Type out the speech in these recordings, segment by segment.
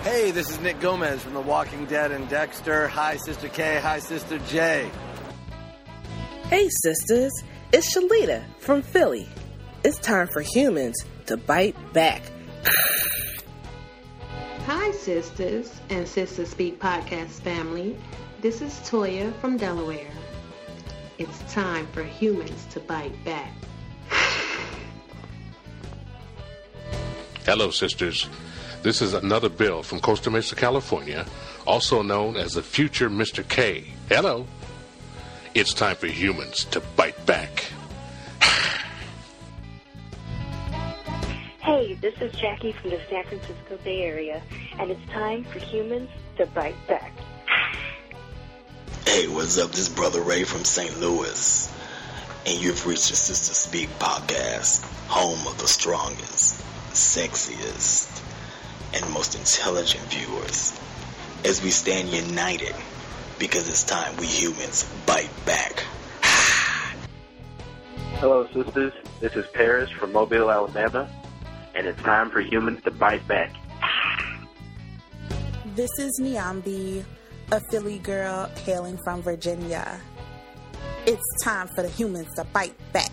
Hey, this is Nick Gomez from The Walking Dead and Dexter. Hi, Sister K. Hi, Sister J. Hey, sisters. It's Shalita from Philly. It's time for humans to bite back. Hi, sisters and Sister Speak podcast family. This is Toya from Delaware. It's time for humans to bite back. Hello, sisters. This is another Bill from Costa Mesa, California, also known as the future Mr. K. Hello. It's time for humans to bite back. Hey, this is Jackie from the San Francisco Bay Area, and it's time for humans to bite back. Hey, what's up? This is Brother Ray from St. Louis, and you've reached the Sister Speak podcast, home of the strongest, sexiest, and most intelligent viewers, as we stand united, because it's time we humans bite back. Hello, sisters. This is Paris from Mobile, Alabama, and it's time for humans to bite back. This is Niambi, a Philly girl hailing from Virginia. It's time for the humans to bite back.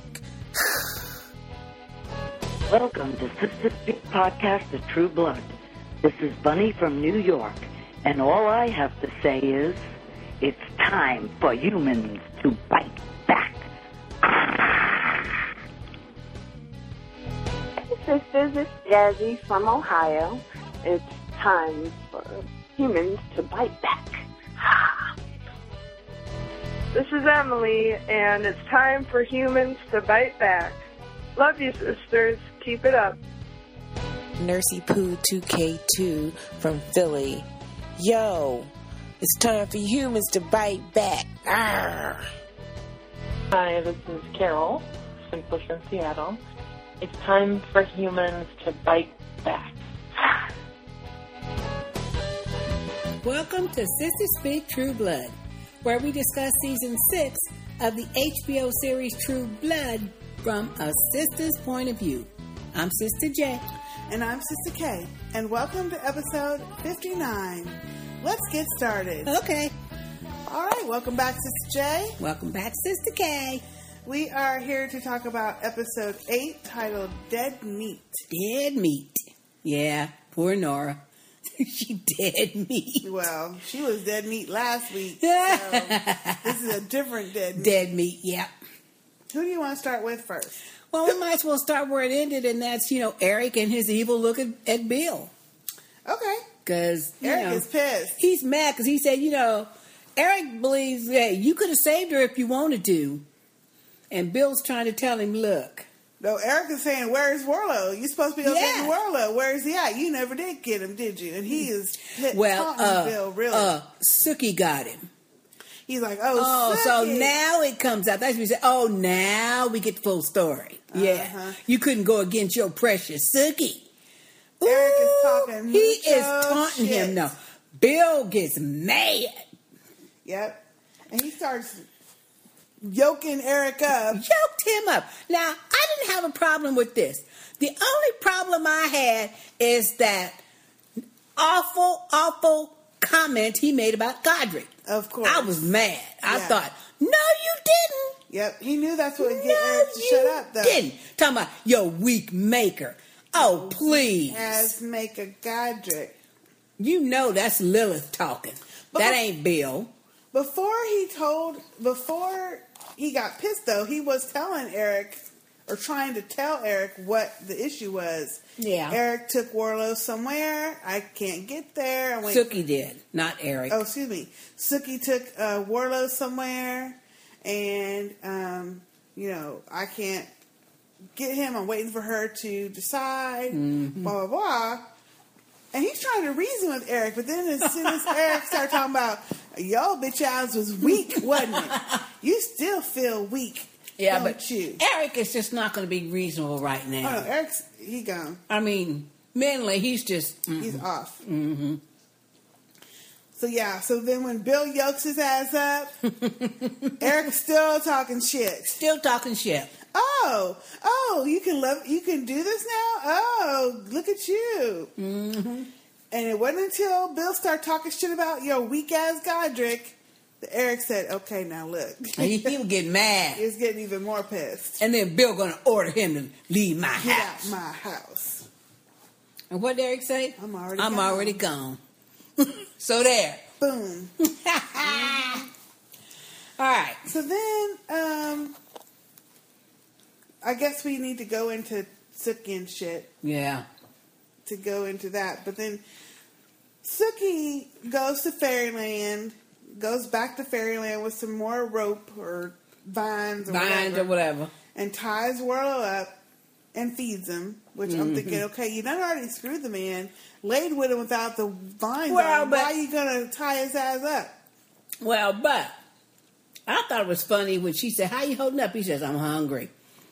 Welcome to Sister Speak Podcast of True Blood. This is Bunny from New York, and all I have to say is, it's time for humans to bite back. Hey, sisters, it's Jazzy from Ohio. It's time for humans to bite back. This is Emily, and it's time for humans to bite back. Love you, sisters. Keep it up. Nursey Poo 2K2 from Philly. Yo, it's time for humans to bite back. Arr. Hi, this is Carol, Simply from Seattle. It's time for humans to bite back. Welcome to Sister Speak True Blood, where we discuss Season 6 of the HBO series True Blood from a sister's point of view. I'm Sister J. And I'm Sister K. And welcome to episode 59. Let's get started. Okay. All right, welcome back, Sister J. Welcome back, Sister K. We are here to talk about episode 8, titled Dead Meat. Dead meat. Yeah, poor Nora. She dead meat. Well, she was dead meat last week. So this is a different dead meat. Dead meat, yeah. Who do you want to start with first? Well, we might as well start where it ended, and that's, Eric and his evil look at Bill. Okay. Because, Eric is pissed. He's mad because he said, Eric believes, hey, you could have saved her if you wanted to. And Bill's trying to tell him, look. No, Eric is saying, where's Warlow? You're supposed to be saving Warlow. Where is he at? You never did get him, did you? And he is taunting Bill, really. Sookie got him. He's like, so now it comes out. That's what he said. Oh, now we get the full story. Yeah. You couldn't go against your precious Sookie. Eric is talking. He is taunting him. No. Bill gets mad. Yep. And he starts yoking Eric up. Yoked him up. Now, I didn't have a problem with this. The only problem I had is that awful comment he made about Godric. Of course. I was mad. I thought, no, you didn't. Yep. He knew that's what would get Eric to shut up, though. Didn't. Talking about your weak maker. Oh, please. As maker Godric. You know that's Lilith talking. That ain't Bill. Before he got pissed, though, he was telling Eric, or trying to tell Eric what the issue was. Yeah. Eric took Warlow somewhere. I can't get there. Sookie did, not Eric. Oh, excuse me. Sookie took Warlow somewhere, and, I can't get him. I'm waiting for her to decide, blah, blah, blah. And he's trying to reason with Eric, but then as soon as Eric started talking about, y'all bitch ass was weak, wasn't it? You still feel weak. Yeah, don't but you? Eric is just not going to be reasonable right now. Oh, no, Eric's, he gone. I mean, mentally, he's just... He's off. Mm-hmm. So then when Bill yokes his ass up, Eric's still talking shit. Still talking shit. Oh, you can do this now? Oh, look at you. Mm-hmm. And it wasn't until Bill started talking shit about your weak ass Godric that Eric said, "Okay, now look." And he was getting mad. He was getting even more pissed. And then Bill gonna order him to leave my Get house. out my house. And what did Eric say? I'm already gone. So there. Boom. All right. So then, I guess we need to go into Sookie and shit. Yeah. To go into that. But then Sookie goes to Fairyland, goes back to Fairyland with some more rope or vines or whatever. And ties Warlow up and feeds him, which I'm thinking, okay, you done already screwed the man, laid with him without the vines on. Why are you going to tie his ass up? Well, but I thought it was funny when she said, "How you holding up?" He says, "I'm hungry."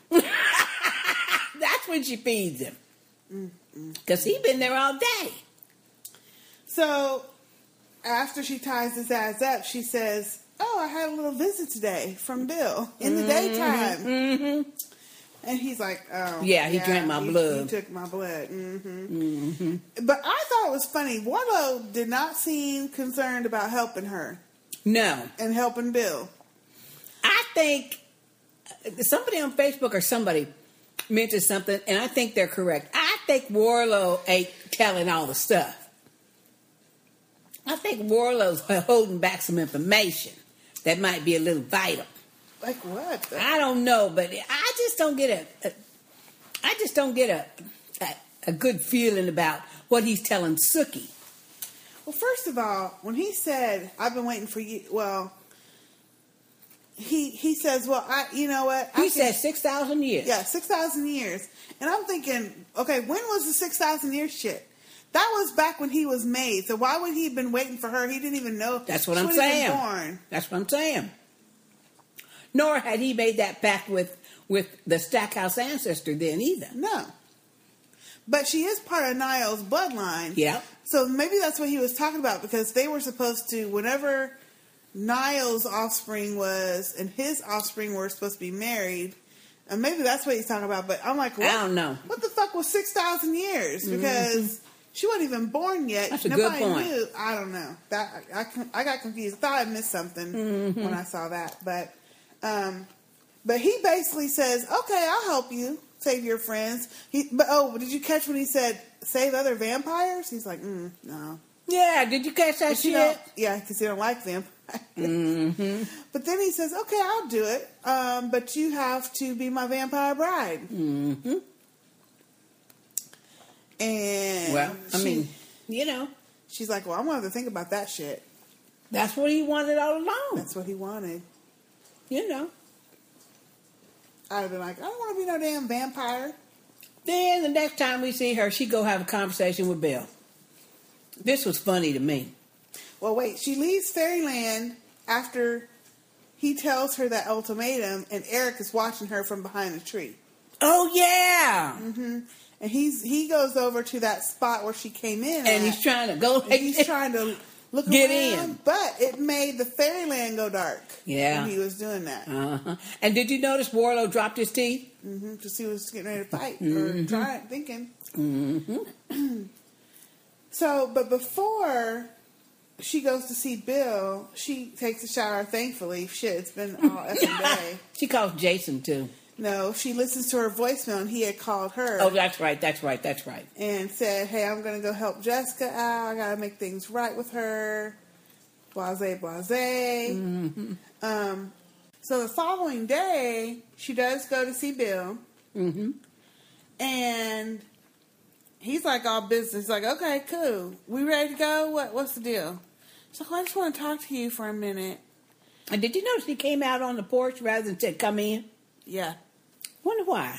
That's when she feeds him. Because he been there all day. So, after she ties his ass up, she says, "Oh, I had a little visit today from Bill in the daytime." Mm-hmm. And he's like, "Oh, yeah, he drank my blood. He took my blood." Mm-hmm. But I thought it was funny. Warlow did not seem concerned about helping her. No. And helping Bill. I think somebody on Facebook or somebody mentioned something, and I think they're correct. I think Warlow ain't telling all the stuff. I think Warlow's holding back some information that might be a little vital. Like what? I don't know, but I just don't get a good feeling about what he's telling Sookie. Well, first of all, when he said, "I've been waiting for you," well, he says, "Well, you know what?" He said 6,000 years. Yeah, 6,000 years. And I'm thinking, okay, when was the 6,000 year shit? That was back when he was made. So why would he have been waiting for her? He didn't even know. That's what I'm saying. Born. That's what I'm saying. Nor had he made that pact with the Stackhouse ancestor then either. No. But she is part of Niall's bloodline. Yeah. So maybe that's what he was talking about, because they were supposed to, whenever Niall's offspring was and his offspring were supposed to be married, and maybe that's what he's talking about. But I'm like, what? I don't know. What the fuck was 6,000 years? Because she wasn't even born yet. That's a Nobody good point. knew. I don't know. That I got confused. I thought I missed something when I saw that. But he basically says, "Okay, I'll help you save your friends." But did you catch when he said save other vampires? He's like, no. Yeah, did you catch that shit? Yeah, because he don't like vampires. But then he says, "Okay, I'll do it. But you have to be my vampire bride." Mm-hmm. And well, I mean, you know, she's like, "Well, I wanted to think about that shit." That's what he wanted all along. That's what he wanted. You know. I'd have been like, "I don't want to be no damn vampire." Then the next time we see her, she go have a conversation with Bill. This was funny to me. Well, wait. She leaves Fairyland after he tells her that ultimatum, and Eric is watching her from behind a tree. Oh, yeah. Mm-hmm. And he goes over to that spot where she came in. And he's trying to go. He's trying to look get around, in. But it made the Fairyland go dark. Yeah. When he was doing that. Uh-huh. And did you notice Warlow dropped his teeth? Mm-hmm. Because he was getting ready to fight. Or trying, thinking. Mm-hmm. So, but before she goes to see Bill, she takes a shower, thankfully. Shit, it's been all effing day. She calls Jason, too. No, she listens to her voicemail, and he had called her. Oh, that's right. And said, "Hey, I'm going to go help Jessica out. I got to make things right with her. Blase, blase." Mm-hmm. So the following day, she does go to see Bill. Mm-hmm. And he's like all business. He's like, "Okay, cool. We ready to go? What's the deal?" So I just want to talk to you for a minute. And did you notice he came out on the porch rather than said, "Come in"? Yeah. Wonder why.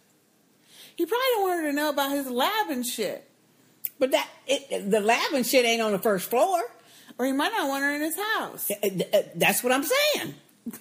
He probably wanted her to know about his lab and shit. But the lab and shit ain't on the first floor. Or he might not want her in his house. That's what I'm saying.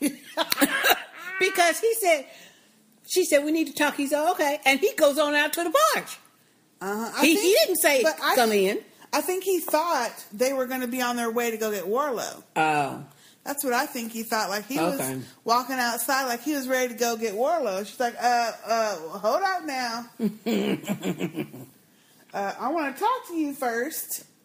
Because she said, "We need to talk." He said, "Okay." And he goes on out to the porch. He didn't say, "Come in." I think he thought they were going to be on their way to go get Warlow. Oh. That's what I think he thought. Like he was walking outside like he was ready to go get Warlow. She's like, hold up now. I want to talk to you first.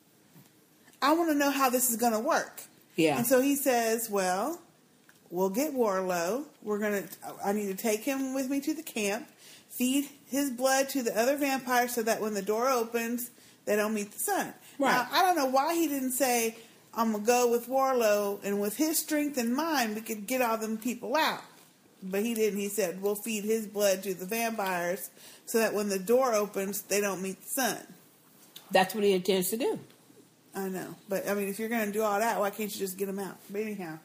I want to know how this is going to work. Yeah. And so he says, well, we'll get Warlow. I need to take him with me to the camp, feed his blood to the other vampires so that when the door opens, they don't meet the sun. Right. Now, I don't know why he didn't say, I'm going to go with Warlow, and with his strength and mine, we could get all them people out. But he didn't. He said, we'll feed his blood to the vampires so that when the door opens, they don't meet the sun. That's what he intends to do. I know. But, I mean, if you're going to do all that, why can't you just get them out? But anyhow.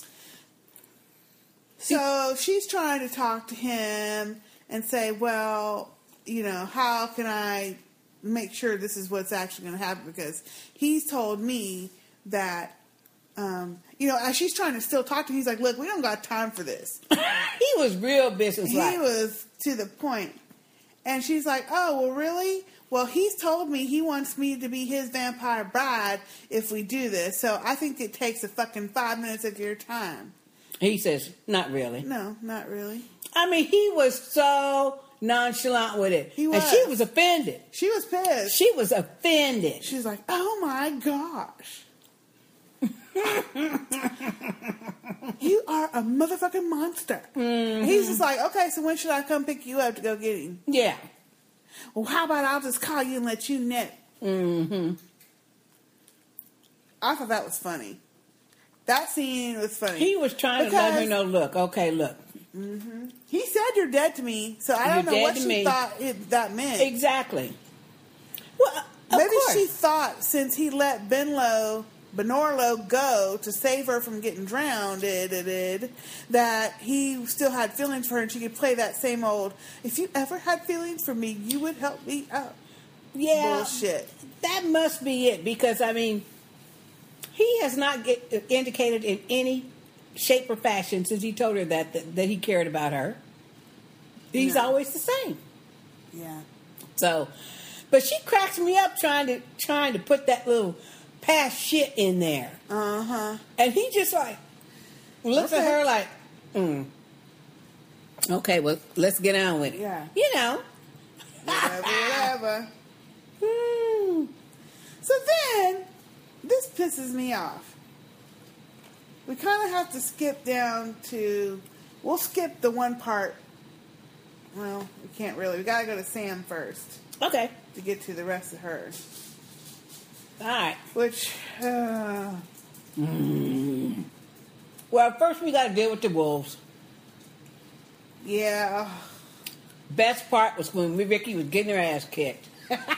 So she's trying to talk to him and say, well, you know, how can I make sure this is what's actually going to happen? Because he's told me that, you know, as she's trying to still talk to him, he's like, look, we don't got time for this. He was real businesslike. He was to the point. And she's like, oh, well, really? Well, he's told me he wants me to be his vampire bride if we do this. So I think it takes a fucking 5 minutes of your time. He says, not really. No, not really. I mean, he was so nonchalant with it. He was. And she was offended. She was pissed. She was offended. She's like, oh my gosh. You are a motherfucking monster. Mm-hmm. He's just like, okay, so when should I come pick you up to go get him? Yeah. Well, how about I'll just call you and let you know? Mm-hmm. I thought that was funny. That scene was funny. He was trying to let her know, look, okay, look. Mm-hmm. He said you're dead to me, so I don't know what she thought that meant. Exactly. Well, maybe she thought since he let Benorlo go to save her from getting drowned, that he still had feelings for her and she could play that same old, if you ever had feelings for me, you would help me out. Yeah. Bullshit. That must be it, because, I mean, he has not indicated in any shape or fashion since he told her that he cared about her. He's always the same. Yeah. So, but she cracks me up trying to put that little past shit in there. Uh-huh. And he just like looks at her like, okay, well, let's get on with it. Yeah. You know. Whatever. So then, this pisses me off. We kind of have to skip down to, we'll skip the one part. Well, we can't really. We got to go to Sam first. Okay. To get to the rest of her. All right. Which, Well, first we got to deal with the wolves. Yeah. Best part was when Ricky was getting her ass kicked.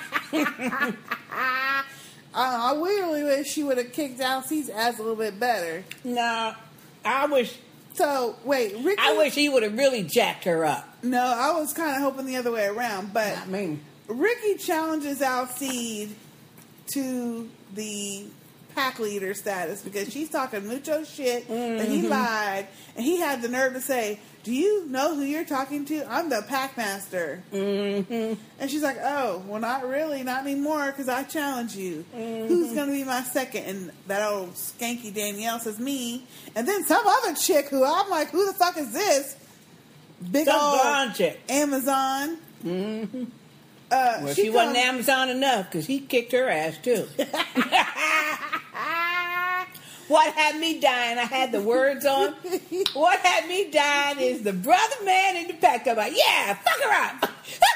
I really wish she would have kicked Alcée's ass a little bit better. No, I wish. So, wait, Ricky... I wish he would have really jacked her up. No, I was kind of hoping the other way around, but... I mean... Ricky challenges Alcée to the pack leader status because she's talking mucho shit that he lied, and he had the nerve to say, do you know who you're talking to? I'm the pack master. Mm-hmm. And she's like, oh, well, not really, not anymore, because I challenge you. Who's going to be my second? And that old skanky Danielle says, me. And then some other chick who I'm like, who the fuck is this? Big old blonde chick. Amazon. Mm-hmm. Well, she wasn't Amazon enough because he kicked her ass too. What had me dying? I had the words on. What had me dying is the brother man in the pack. I'm like, yeah, fuck her up.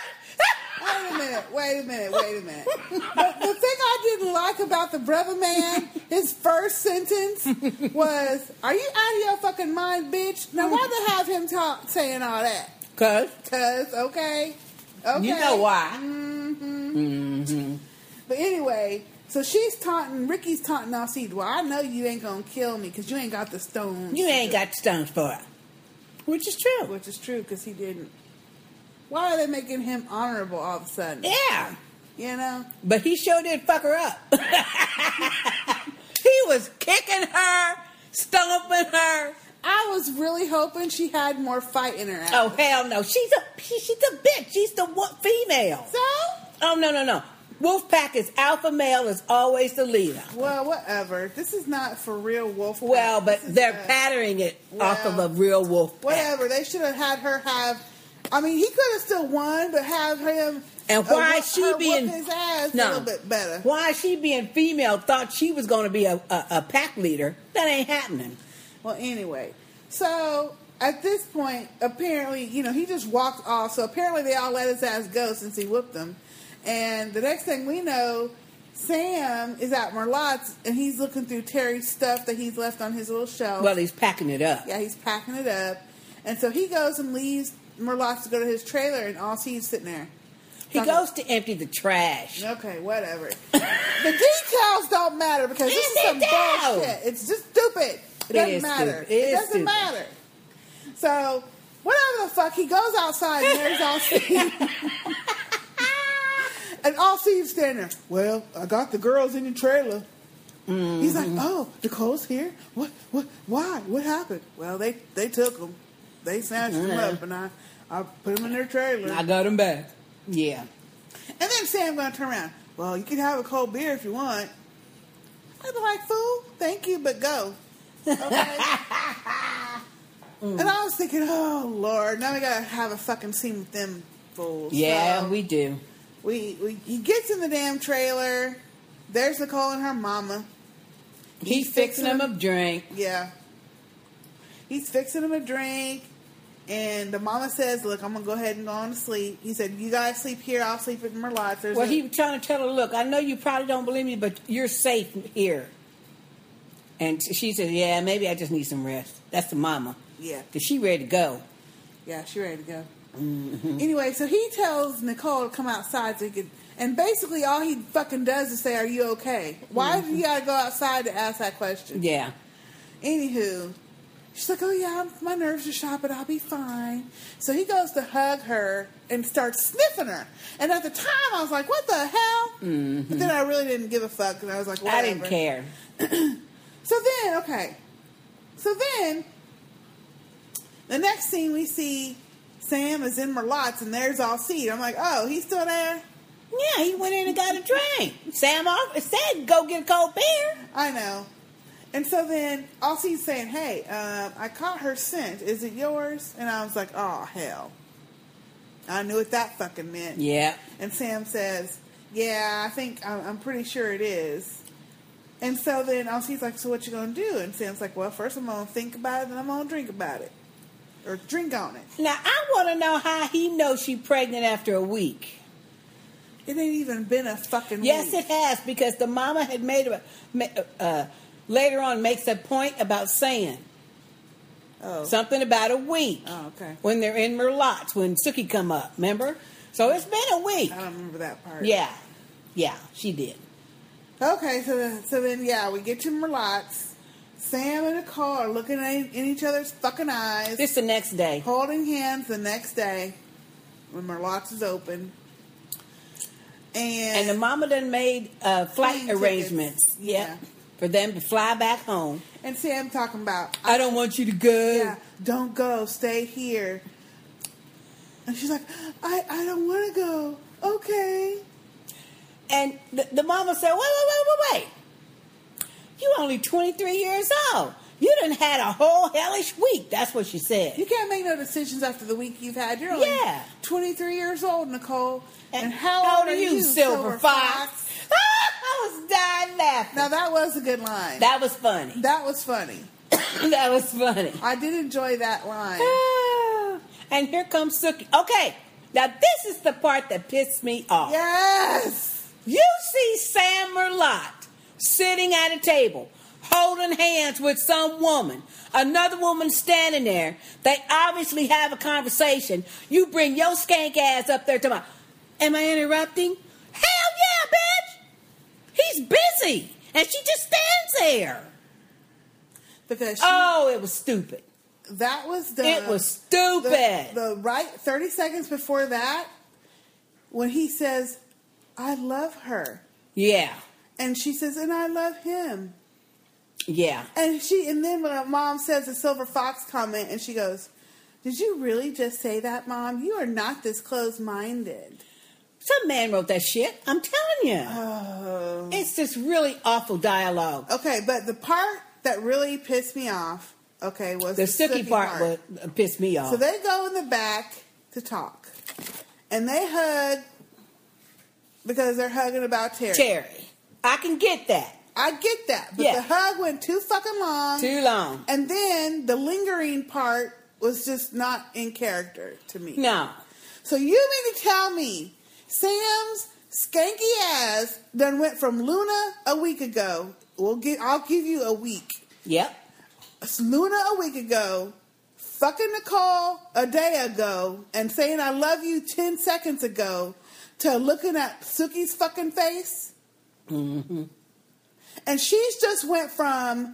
Wait a minute. But the thing I didn't like about the brother man, his first sentence was, are you out of your fucking mind, bitch? Now, why they have him saying all that? Cause, okay. You know why. Mm-hmm. But anyway, so Ricky's taunting Alcée. Well, I know you ain't gonna kill me because you ain't got the stones. You ain't got the stones for it. Which is true. Which is true because he didn't. Why are they making him honorable all of a sudden? Yeah. You know? But he sure did fuck her up. He was kicking her, stomping her. I was really hoping she had more fight in her. Oh, hell no. She's a bitch. She's the female. So? Oh, no. Wolfpack is alpha male is always the leader. Well, whatever. This is not for real Wolfpack. Well, but they're patterning it off of a real Wolfpack. Whatever. They should have had her have I mean, he could have still won, but have him. And why is she her being whoop his ass a little bit better? Why she being female thought she was going to be a pack leader? That ain't happening. Well, anyway, so at this point, apparently, he just walked off. So apparently, they all let his ass go since he whooped them. And the next thing we know, Sam is at Merlotte's and he's looking through Terry's stuff that he's left on his little shelf. Well, he's packing it up. Yeah, he's packing it up. And so he goes and leaves Merlotte's to go to his trailer, and all he's sitting there. He goes to empty the trash. Okay, whatever. The details don't matter because this is some bullshit. It's just stupid. It doesn't matter. It doesn't matter. So, whatever the fuck, he goes outside and there's all Steve. And all Steve's standing there. Well, I got the girls in the trailer. Mm-hmm. He's like, oh, Nicole's here? What? Why? What happened? Well, they took them. They snatched them up, and I put them in their trailer. I got them back. Yeah. And then Sam going to turn around. Well, you can have a cold beer if you want. I'd be like, fool, thank you, but go. Okay? And I was thinking, oh, Lord, now we got to have a fucking scene with them fools. Yeah, so we do. He gets in the damn trailer. There's Nicole and her mama. He's fixing him a drink. Yeah. He's fixing him a drink. And the mama says, look, I'm going to go ahead and go on to sleep. He said, you guys sleep here. I'll sleep at Merlotte's. Well, he was trying to tell her, look, I know you probably don't believe me, but you're safe here. And she said, yeah, maybe I just need some rest. That's the mama. Yeah. Because she ready to go. Yeah, she ready to go. Mm-hmm. Anyway, so he tells Nicole to come outside so he could... And basically all he fucking does is say, are you okay? Why do you gotta go outside to ask that question? Yeah. Anywho, she's like, oh yeah, my nerves are shot, but I'll be fine. So he goes to hug her and starts sniffing her. And at the time, I was like, what the hell? Mm-hmm. But then I really didn't give a fuck. And I was like, whatever. I didn't care. So then, the next scene we see Sam is in Merlotte's and there's all Seed. I'm like, oh, he's still there? Yeah, he went in and got a drink. Sam said, go get a cold beer. I know. And so then, Alcide's saying, hey, I caught her scent. Is it yours? And I was like, oh, hell. I knew what that fucking meant. Yeah. And Sam says, yeah, I think, I'm pretty sure it is. And so then Alcide's like, so what you going to do? And Sam's like, well, first I'm going to think about it, and I'm going to drink about it. Or drink on it. Now, I want to know how he knows she's pregnant after a week. It ain't even been a fucking week. Yes, it has, because the mama had made later on makes a point about saying something about a week. Oh, okay. When they're in Merlotte's, when Sookie come up, remember? So it's been a week. I don't remember that part. Yeah, she did. Okay, so then we get to Merlotte's. Sam and Nicole are looking in each other's fucking eyes. This the next day. Holding hands the next day when Merlotte's is open. And the mama done made flight arrangements. Yeah. For them to fly back home. And Sam talking about, I don't want you to go. Yeah, don't go. Stay here. And she's like, I don't want to go. Okay. And the mama said, wait. You only 23 years old. You done had a whole hellish week. That's what she said. You can't make no decisions after the week you've had. You're only 23 years old, Nicole. And how old are you, Silver Fox? I was dying laughing. Now, that was a good line. That was funny. That was funny. That was funny. I did enjoy that line. And here comes Sookie. Okay, now this is the part that pissed me off. Yes! You see Sam Merlotte sitting at a table, holding hands with some woman. Another woman standing there. They obviously have a conversation. You bring your skank ass up there to my... Am I interrupting? Hell yeah, bitch! He's busy. And she just stands there. Because it was stupid. That was It was stupid. The right 30 seconds before that, when he says, I love her. Yeah. And she says, and I love him. Yeah. And then when her mom says the Silver Fox comment, and she goes, did you really just say that, Mom? You are not this close-minded. Some man wrote that shit. I'm telling you. Oh. It's just really awful dialogue. Okay, but the part that really pissed me off, was the Sookie part. Pissed me off. So they go in the back, to talk. And they hug because they're hugging about Terry. Terry. I can get that. I get that. But Yeah. the hug went too fucking long. Too long. And then the lingering part was just not in character to me. No. So you mean to tell me Sam's skanky ass done went from Luna a week ago. I'll give you a week. Yep. Luna a week ago, fucking Nicole a day ago, and saying I love you 10 seconds ago, to looking at Suki's fucking face. Mm-hmm. And she's just went from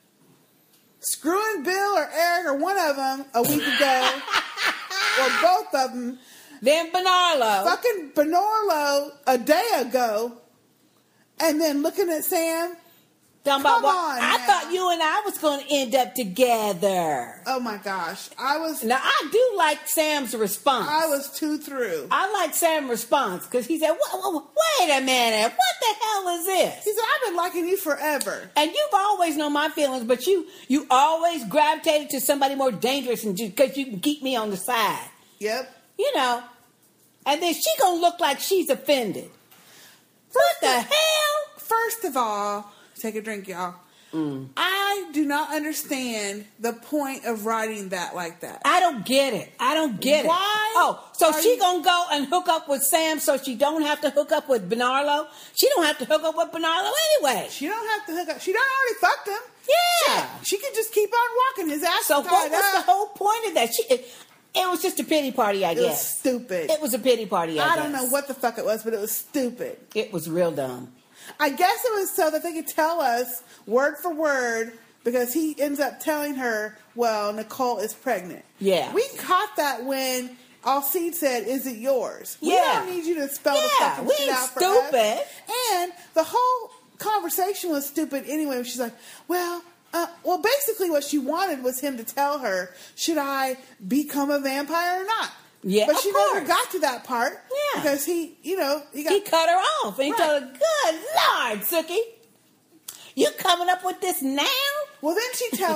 screwing Bill or Eric or one of them a week ago, or both of them. Then Bernardo. Fucking Bernardo a day ago, and then looking at Sam. Come on, I thought you and I was going to end up together. Oh my gosh, Now I do like Sam's response. I was too through. I like Sam's response because he said, "Wait a minute, what the hell is this?" He said, "I've been liking you forever, and you've always known my feelings, but you always gravitated to somebody more dangerous, and because you can keep me on the side." Yep. You know, and then she gonna look like she's offended. What the hell? First of all. Take a drink, y'all. I do not understand the point of writing that like that. I don't get it. Why? Oh, so she gonna go and hook up with Sam so she don't have to hook up with Bernardo? She don't have to hook up with Bernardo anyway. She don't have to hook up. She done already fucked him. Yeah. Shit. She could just keep on walking. His ass So tied what was up. the whole point of that? It was just a pity party, I guess. It was stupid. It was a pity party, I guess. I don't know what the fuck it was, but it was stupid. It was real dumb. I guess it was so that they could tell us word for word, because he ends up telling her, well, Nicole is pregnant. Yeah. We caught that when Alcide said, is it yours? Yeah. We don't need you to spell the fucking shit out for us. Stupid. And the whole conversation was stupid anyway. She's like, well, basically what she wanted was him to tell her, should I become a vampire or not? Yeah, but she never course. got to that part. Yeah. Because he cut her off. And he told her, good Lord, Suki, you coming up with this now? Well, then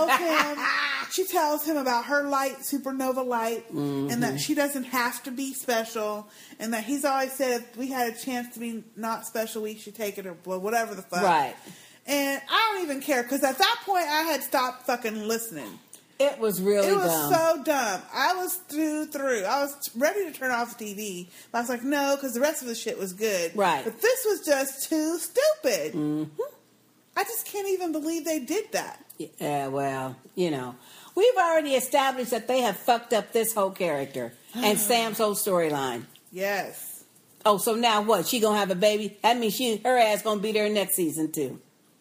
she tells him about her light, supernova light, and that she doesn't have to be special, and that he's always said if we had a chance to be not special, we should take it, or whatever the fuck. Right. And I don't even care, because at that point I had stopped fucking listening. It was really dumb. It was so dumb. I was through. I was ready to turn off the TV. But I was like, no, because the rest of the shit was good. Right. But this was just too stupid. Mm-hmm. I just can't even believe they did that. Yeah, well, you know. We've already established that they have fucked up this whole character and Sam's whole storyline. Yes. Oh, so now what? She gonna have a baby? That means her ass gonna be there next season too.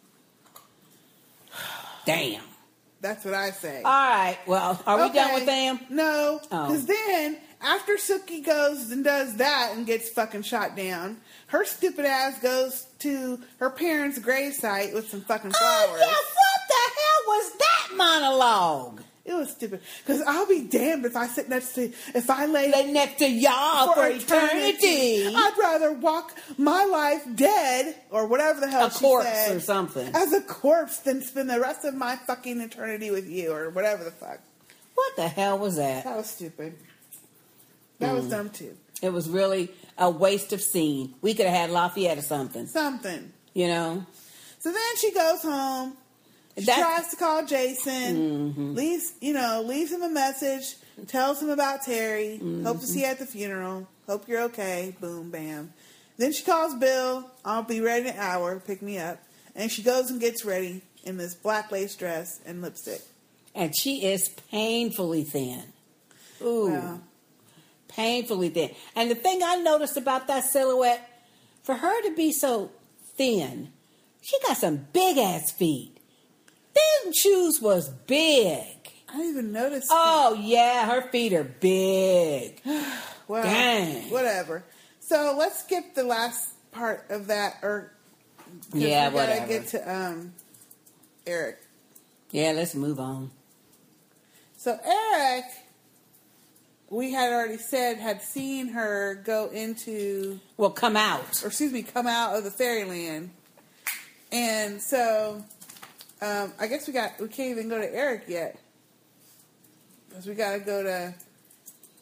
Damn. That's what I say. All right. Well, are we done with them? No. Because then, after Suki goes and does that and gets fucking shot down, her stupid ass goes to her parents' gravesite with some fucking flowers. Oh, yeah. What the hell was that monologue? It was stupid. Because I'll be damned if I lay next to y'all for eternity. I'd rather walk my life dead, or whatever the hell she corpse said, or something, as a corpse than spend the rest of my fucking eternity with you, or whatever the fuck. What the hell was that? That was stupid. That was dumb too. It was really a waste of scene. We could have had Lafayette or something. You know? So then she goes home. She tries to call Jason, leaves him a message, tells him about Terry, hope to see you at the funeral, hope you're okay, boom, bam. Then she calls Bill, I'll be ready in an hour, pick me up. And she goes and gets ready in this black lace dress and lipstick. And she is painfully thin. Ooh. Wow. Painfully thin. And the thing I noticed about that silhouette, for her to be so thin, she got some big ass feet. Them shoes was big. I didn't even notice. Oh, yeah, her feet are big. Well, dang. Whatever. So let's skip the last part of that, we gotta get to Eric. Yeah, let's move on. So Eric, we had already said, had seen her go into... come out. Or come out of the fairyland. And so... I guess we can't even go to Eric yet. Because we got to go to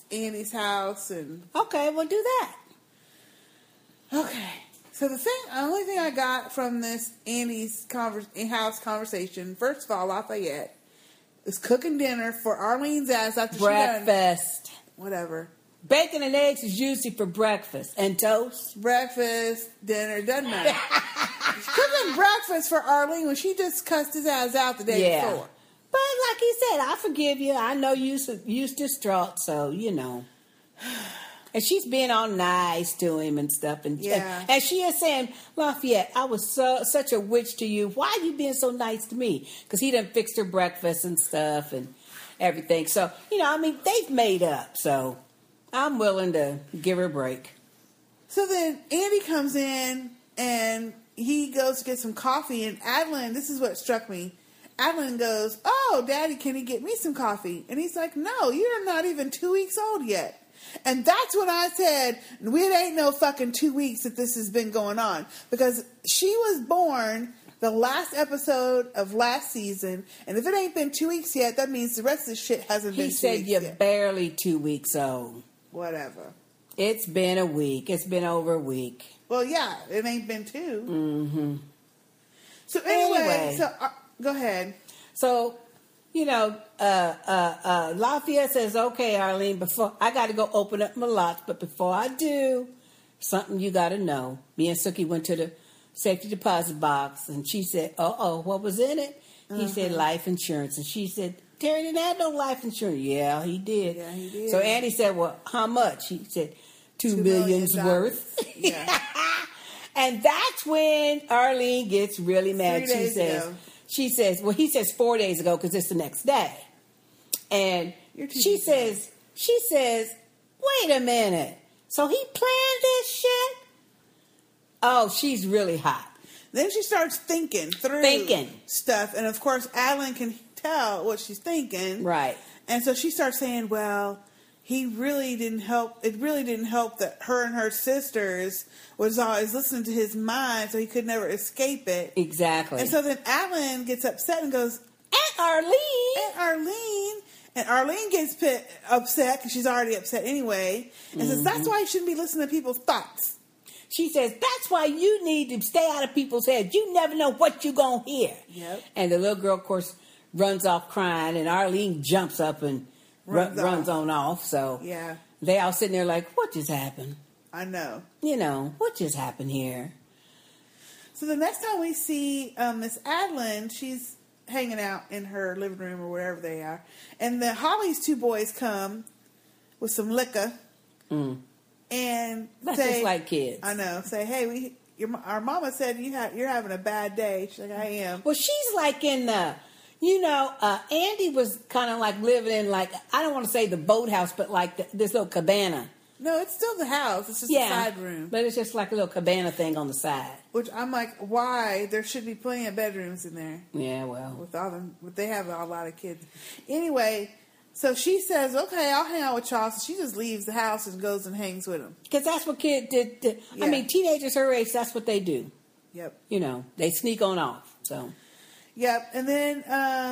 Andy's house and. Okay, we'll do that. Okay. So the only thing I got from this Andy's in-house conversation, first of all, Lafayette is cooking dinner for Arlene's ass after breakfast. She done whatever. Bacon and eggs is usually for breakfast and toast. Breakfast, dinner, doesn't matter. She's cooking breakfast for Arlene when she just cussed his ass out the day before. But like he said, I forgive you. I know you're distraught, so you know. And she's being all nice to him and stuff. And she is saying, Lafayette, I was such a witch to you. Why are you being so nice to me? Because he done fixed her breakfast and stuff and everything. So, they've made up. So I'm willing to give her a break. So then Andy comes in and he goes to get some coffee. And Adeline, this is what struck me. Adeline goes, oh, Daddy, can you get me some coffee? And he's like, no, you're not even 2 weeks old yet. And that's when I said, it ain't no fucking 2 weeks that this has been going on. Because she was born the last episode of last season. And if it ain't been 2 weeks yet, that means the rest of the shit hasn't been 2 weeks yet. He said you're barely 2 weeks old. Whatever. It's been a week. It's been over a week. Well, yeah, it ain't been 2. Mm-hmm. So anyway. Go ahead. So... Lafayette says, okay, Arlene, before I got to go open up my lock, but before I do, something you got to know. Me and Sookie went to the safety deposit box, and she said, what was in it? He said, life insurance. And she said, Terry didn't have no life insurance. Yeah, he did. Yeah, he did. So Andy said, well, how much? He said, $2 million's worth. Yeah. And that's when Arlene gets really mad. 3 days ago. She says, well, he says 4 days ago because it's the next day. And she says, wait a minute. So he planned this shit? Oh, she's really hot. Then she starts thinking through stuff. And, of course, Adeline can tell what she's thinking. Right. And so she starts saying, well, he really didn't help. It really didn't help that her and her sisters was always listening to his mind, so he could never escape it. Exactly. And so then Adeline gets upset and goes, Aunt Arlene. Aunt Arlene. And Arlene gets upset because she's already upset anyway. And says, that's why you shouldn't be listening to people's thoughts. She says, that's why you need to stay out of people's heads. You never know what you're going to hear. Yep. And the little girl, of course, runs off crying, and Arlene jumps up and runs on off. So yeah, they all sitting there like, what just happened? I know. What just happened here? So the next time we see Miss Adeline, she's hanging out in her living room or wherever they are. And Holly's 2 boys come with some liquor. And that's say, just like kids. I know. Say, hey, our mama said you're having a bad day. She's like, I am. Well, she's like in the... Andy was kind of like living in I don't want to say the boathouse, but like this little cabana. No, it's still the house. It's just a side room. But it's just like a little cabana thing on the side. Which I'm like, why? There should be plenty of bedrooms in there. Yeah, well. With all them, they have a lot of kids. Anyway, so she says, okay, I'll hang out with y'all. So she just leaves the house and goes and hangs with them. Because that's what kids did. Yeah. I mean, teenagers her age, that's what they do. Yep. They sneak on off, so... Yep, and then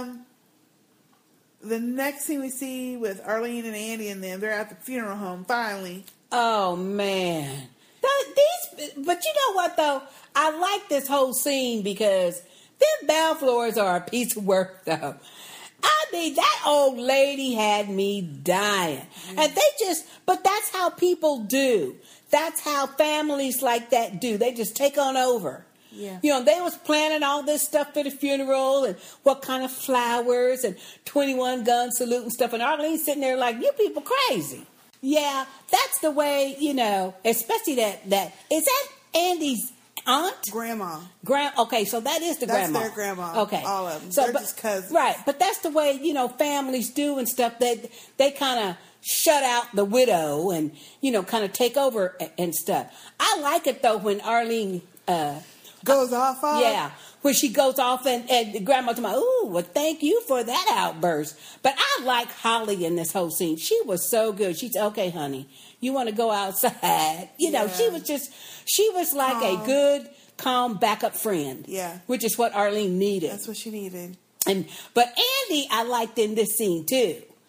the next thing we see with Arlene and Andy and them, they're at the funeral home, finally. Oh, man. But you know what, though? I like this whole scene because them Balfours are a piece of work, though. I mean, that old lady had me dying. And but that's how people do. That's how families like that do. They just take on over. Yeah. They was planning all this stuff for the funeral and what kind of flowers and 21 gun salute and stuff. And Arlene's sitting there like, you people crazy. Yeah, that's the way, especially that is that Andy's aunt? Grandma. Okay, so that is the grandma. That's their grandma. Okay. All of them. They're just cousins. Right, but that's the way, families do and stuff. They kind of shut out the widow and, kind of take over and stuff. I like it, though, when Arlene... goes off on? Yeah, when she goes off and the grandma's like, ooh, well, thank you for that outburst. But I like Holly in this whole scene. She was so good. She said, okay, honey, you want to go outside? She was like a good, calm backup friend. Yeah. Which is what Arlene needed. That's what she needed. But Andy, I liked in this scene, too.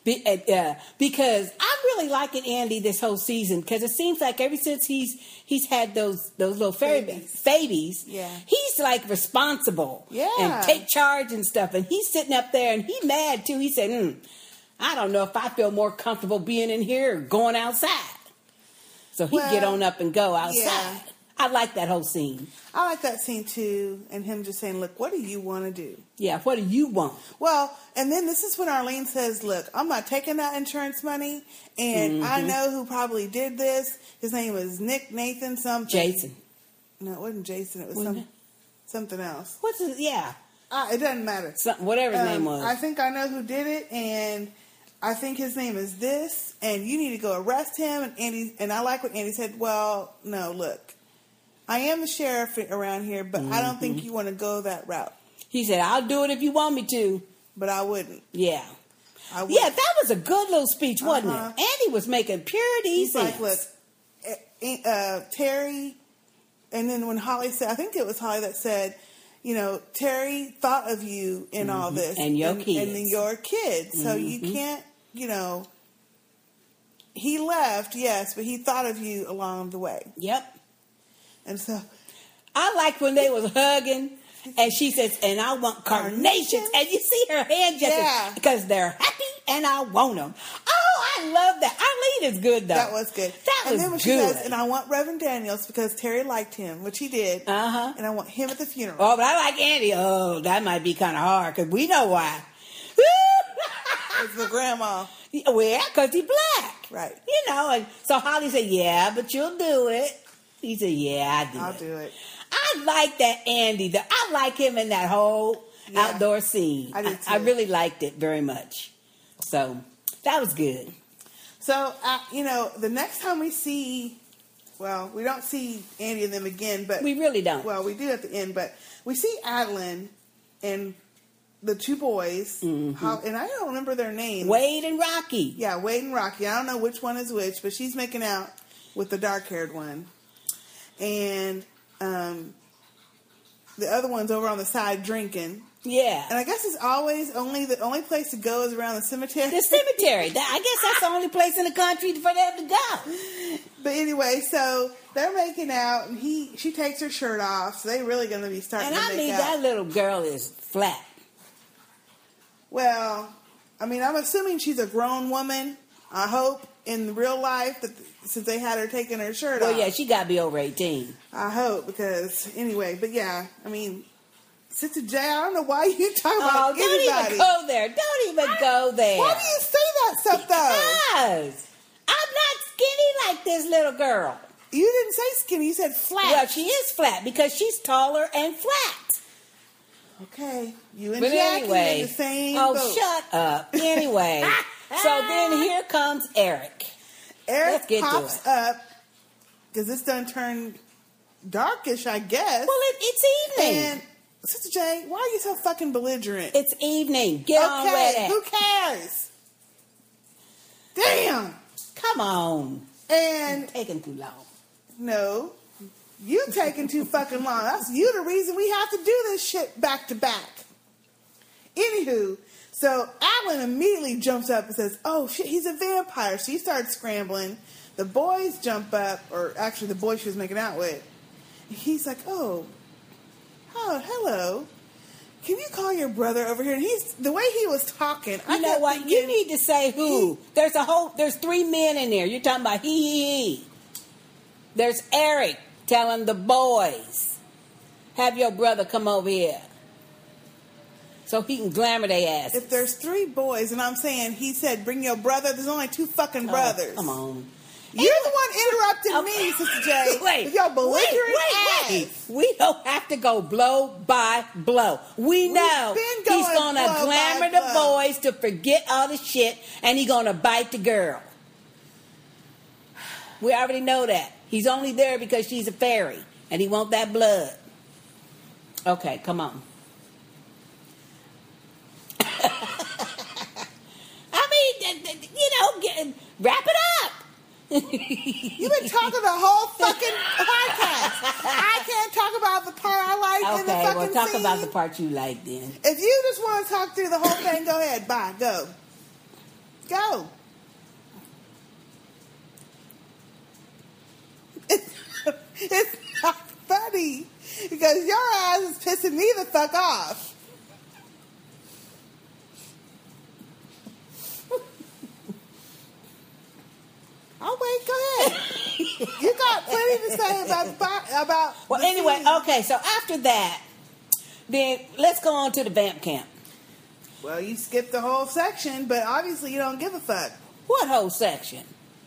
Because I'm really liking Andy this whole season because it seems like ever since he's had those little babies, he's like responsible and take charge and stuff. And he's sitting up there and he's mad too. He said, I don't know if I feel more comfortable being in here or going outside. So he'd get on up and go outside. Yeah. I like that whole scene. I like that scene too, and him just saying, look, what do you want to do? Yeah, what do you want? Well, and then this is when Arlene says, look, I'm not taking that insurance money, and I know who probably did this. His name was Nathan something. Jason. No, it wasn't Jason. It was something else. What's his, it doesn't matter. Whatever his name was. I think I know who did it, and I think his name is this, and you need to go arrest him. And I like what Andy said, well, no, look. I am the sheriff around here, but I don't think you want to go that route. He said, I'll do it if you want me to. But I wouldn't. Yeah. Yeah, that was a good little speech, wasn't it? Andy was making pure He's sense. like, look, Terry, and then when Holly said, I think it was Holly that said, Terry thought of you in all this. And your kids. And your kids. So you can't, he left, yes, but he thought of you along the way. Yep. And so I like when they was hugging and she says, and I want carnations. And you see her hand just because they're happy and I want them. Oh, I love that. Arlene is good though. That was good. And then when she says, and I want Reverend Daniels because Terry liked him, which he did. And I want him at the funeral. Oh, but I like Andy. Oh, that might be kind of hard because we know why. It's the grandma. Well, because he's black. Right. And so Holly said, yeah, but you'll do it. He said, yeah, I'll do it. I like that Andy. I like him in that whole outdoor scene. I did too. I really liked it very much. So that was good. So, the next time we see, well, we don't see Andy and them again, but we really don't. Well, we do at the end, but we see Adeline and the two boys, and I don't remember their names. Wade and Rocky. Yeah, Wade and Rocky. I don't know which one is which, but she's making out with the dark-haired one. And the other one's over on the side drinking. Yeah. And I guess it's always the only place to go is around the cemetery. The cemetery. I guess that's the only place in the country for them to go. But anyway, so they're making out, and she takes her shirt off, so they're really going to be starting to make out. And that little girl is flat. Well, I'm assuming she's a grown woman, I hope, in real life, since they had her taking her shirt off. Well, yeah, she got to be over 18. I hope, because, anyway, but yeah, Sister J, I don't know why you talk about anybody. Don't even go there. Don't even go there. Why do you say that stuff, though? Because I'm not skinny like this little girl. You didn't say skinny. You said flat. Well, she is flat because she's taller and flat. Okay. You and Jackie in the same boat. Shut up. Anyway, so then here comes Eric. Eric pops up because it's done turned darkish, I guess. Well, it's evening. And Sister J, why are you so fucking belligerent? It's evening. Get on ready. Who cares? Damn. Come on. And it's taking too long. No. You taking too fucking long. That's you the reason we have to do this shit back to back. Anywho, so Adeline immediately jumps up and says, oh shit, he's a vampire. She starts scrambling. The boys jump up, or actually the boy she was making out with. He's like, oh, hello. Can you call your brother over here? And the way he was talking, you know what? You need to say who. There's three men in there. You're talking about he. There's Eric telling the boys, have your brother come over here. So he can glamour their asses. If there's three boys, and I'm saying he said, bring your brother, there's only two fucking brothers. Come on. You're the one interrupting me, Sister J. Wait. Your belligerent ass. We don't have to go blow by blow. We know he's going to glamour the boys to forget all the shit, and he's going to bite the girl. We already know that. He's only there because she's a fairy, and he wants that blood. Okay, come on. Wrap it up. You've been talking the whole fucking podcast. I can't talk about the part I like in the fucking well, talk scene. about the part you like then. If you just want to talk through the whole thing, go ahead. Bye. Go. Go. It's not funny because your ass is pissing me the fuck off. Oh wait, go ahead. You got plenty to say about. Well, anyway, scene. okay. So after that, then let's go on to the vamp camp. Well, you skipped the whole section, but obviously you don't give a fuck. What whole section?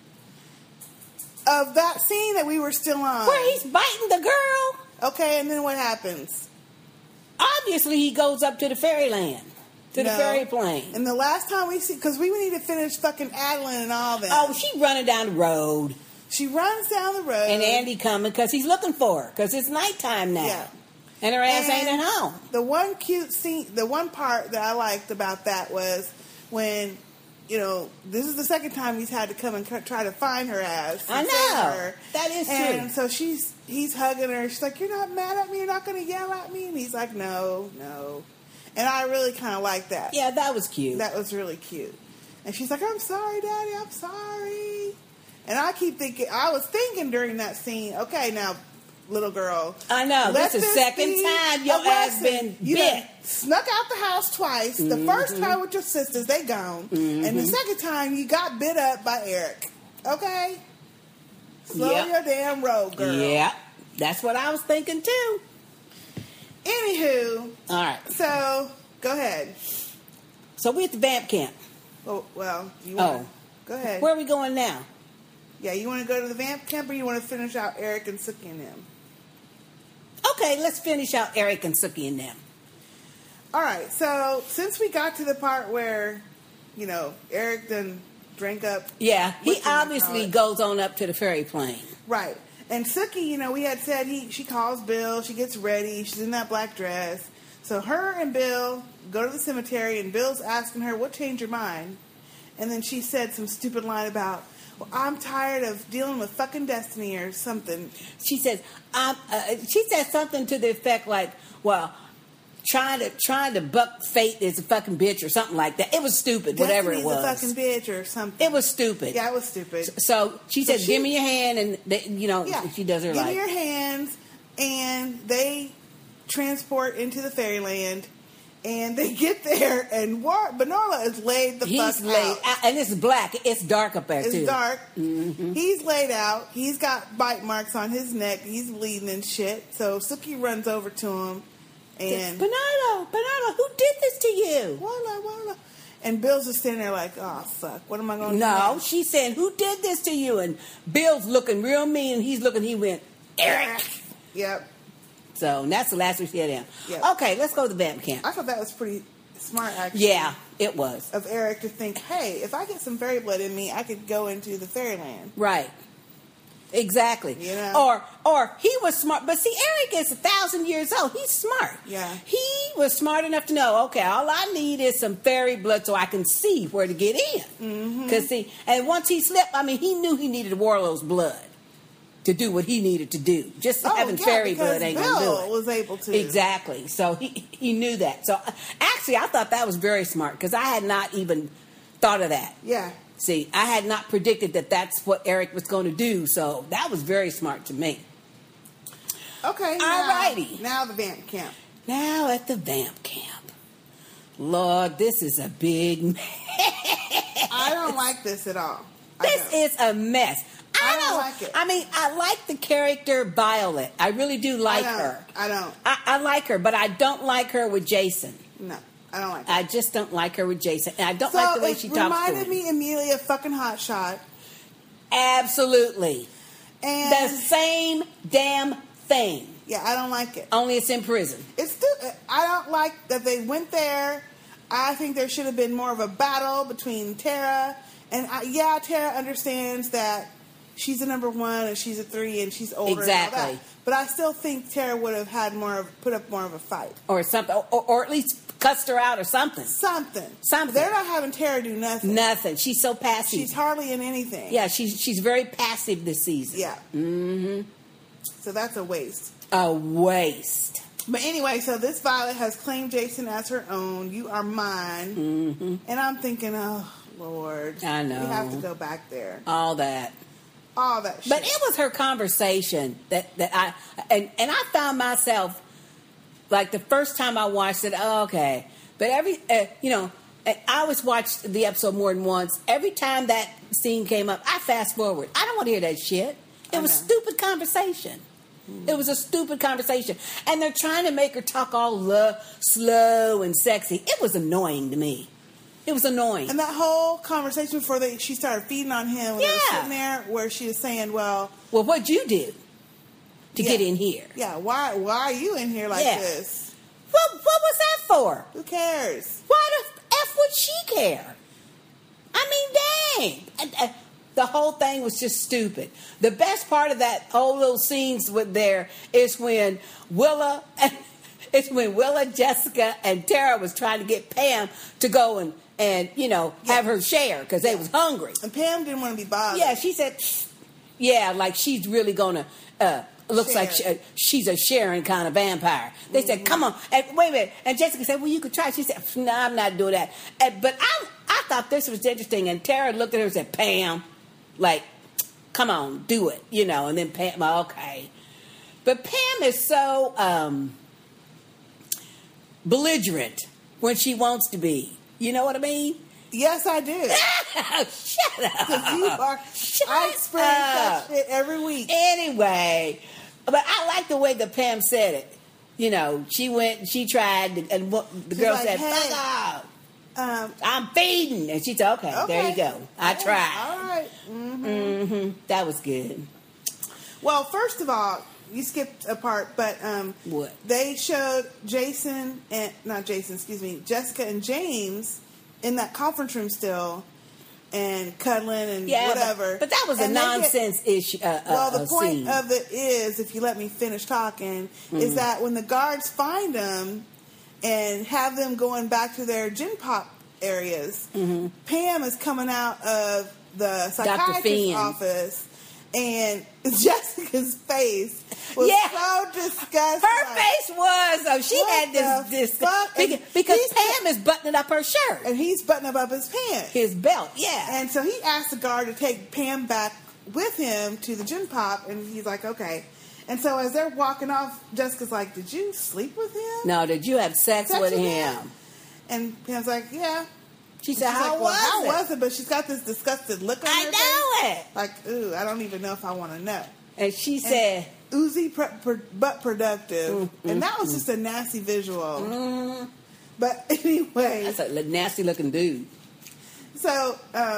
Of that scene that we were still on. Where he's biting the girl. Okay, and then what happens? Obviously, he goes up to the fairyland. To the fairy plane. And the last time we see... Because we need to finish fucking Adeline and all that. Oh, she running down the road. She runs down the road. And Andy coming because he's looking for her. Because it's nighttime now. Yeah. And her ass ain't at home. The one cute scene... The one part that I liked about that was when... You know, this is the second time he's had to come and try to find her ass. I know. Her. That is true. And so he's hugging her. She's like, "You're not mad at me? You're not going to yell at me?" And he's like, "No, no." And I really kind of like that. Yeah, that was cute. That was really cute. And she's like, "I'm sorry, Daddy. I'm sorry." And I was thinking during that scene, okay, now, little girl. I know. This is the second time your ass been bit. Snuck out the house twice. The first time with your sisters, they gone. And the second time, you got bit up by Eric. Okay? Slow your damn roll, girl. Yeah. That's what I was thinking, too. Anywho. All right. So, go ahead. So, we're at the vamp camp. Oh, well, you want go ahead. Where are we going now? Yeah, you want to go to the vamp camp or you want to finish out Eric and Sookie and them? Okay, let's finish out Eric and Sookie and them. All right, so since we got to the part where, you know, Eric done drank up. Yeah, he obviously goes on up to the fairy plane. Right. And Sookie, you know, we had said she calls Bill, she gets ready, she's in that black dress. So her and Bill go to the cemetery and Bill's asking her, what changed your mind? And then she said some stupid line about, well, I'm tired of dealing with fucking destiny or something. She says, she said something to the effect like, well, trying to buck fate is a fucking bitch or something like that. It was stupid, whatever it was. Destiny's a fucking bitch or something. It was stupid. Yeah, it was stupid. So she said, give me your hand, and she does her give like. me your hands, and they transport into the fairyland. And they get there, and Benorla is laid the fuck out. And it's black. It's dark up there, too. It's dark. Mm-hmm. He's laid out. He's got bite marks on his neck. He's bleeding and shit. So Sookie runs over to him. And Bernardo, who did this to you? Walla. And Bill's just standing there like, oh, fuck. What am I going to do? No, she's saying, who did this to you? And Bill's looking real mean. He went, Eric. Yep. So that's the last we see of him. Yep. Okay, let's go to the vamp camp. I thought that was pretty smart, actually. Yeah, it was. Of Eric to think, hey, if I get some fairy blood in me, I could go into the fairyland. Right. Exactly. You know? Or he was smart. But see, Eric is 1,000 years old. He's smart. Yeah. He was smart enough to know, okay, all I need is some fairy blood so I can see where to get in. Because and once he slipped, he knew he needed Warlow's blood to do what he needed to do. Just having fairy blood ain't going to do it. Bill was able to. Exactly. So he knew that. So actually, I thought that was very smart because I had not even thought of that. Yeah. See, I had not predicted that that's what Eric was going to do. So that was very smart to me. Okay. Alrighty. Now the vamp camp. Now at the vamp camp. Lord, this is a big mess. I don't like this at all. This is a mess. I don't like it. I like the character Violet. I really do like her. I don't. I like her, but I don't like her with Jason. No, I don't like her. I just don't like her with Jason. And I don't like the way she talks to him. It reminded me immediately of fucking Hot Shot. Absolutely. And the same damn thing. Yeah, I don't like it. Only it's in prison. I don't like that they went there. I think there should have been more of a battle between Tara. And Tara understands that she's a number 1 and she's a 3 and she's older. Exactly. And all that. But I still think Tara would have had put up more of a fight. Or something. Or at least cussed her out or something. Something. They're not having Tara do nothing. Nothing. She's so passive. She's hardly in anything. Yeah, she's very passive this season. Yeah. Mm-hmm. So that's a waste. A waste. But anyway, so this Violet has claimed Jason as her own. You are mine. Mm-hmm. And I'm thinking, oh, Lord. I know. We have to go back there. All that shit. But it was her conversation that I I found myself, like, the first time I watched it, okay. But I always watch the episode more than once. Every time that scene came up, I fast forward. I don't want to hear that shit. It was stupid conversation. It was a stupid conversation. And they're trying to make her talk all slow and sexy. It was annoying to me. It was annoying. And that whole conversation before she started feeding on him, when they were sitting there, where she was saying, well, what'd you do to get in here? Yeah, why are you in here like this? What was that for? Who cares? Why the F would she care? I mean, dang. The whole thing was just stupid. The best part of that whole little scenes with there is when Willa, Jessica, and Tara was trying to get Pam to go and have her share because they was hungry. And Pam didn't want to be bothered. Yeah, she said, like she's really going to, looks like she's a sharing kind of vampire. They said, come on. And wait a minute. And Jessica said, well, you could try. She said, no, I'm not doing that. But I thought this was interesting. And Tara looked at her and said, Pam, like, come on, do it. And then Pam, okay. But Pam is so belligerent when she wants to be. You know what I mean? Yes, I do. Shut up. I experience that shit every week. Anyway, but I like the way that Pam said it. She went, she tried, and the girl said, fuck off. I'm feeding. And she said, okay, there you go. I tried. All right. Mm-hmm. That was good. Well, first of all, you skipped a part, but what? They showed Jessica and James in that conference room still, and cuddling and whatever. But that was a nonsense issue. The point of it is, if you let me finish talking, is that when the guards find them and have them going back to their gin pop areas, Pam is coming out of the psychiatrist's office, and Jessica's face was so disgusting. Her face was, she had this because Pam is buttoning up her shirt. And he's buttoning up his pants. His belt, yeah. And so he asked the guard to take Pam back with him to the gin pop, and he's like, okay. And so as they're walking off, Jessica's like, did you sleep with him? No, did you have sex with him? And Pam's like, yeah. She said, how was it? But she's got this disgusted look on her face. I know it. Like, ooh, I don't even know if I want to know. And she said, oozy but productive. And that was just a nasty visual. But anyway. That's a nasty looking dude. So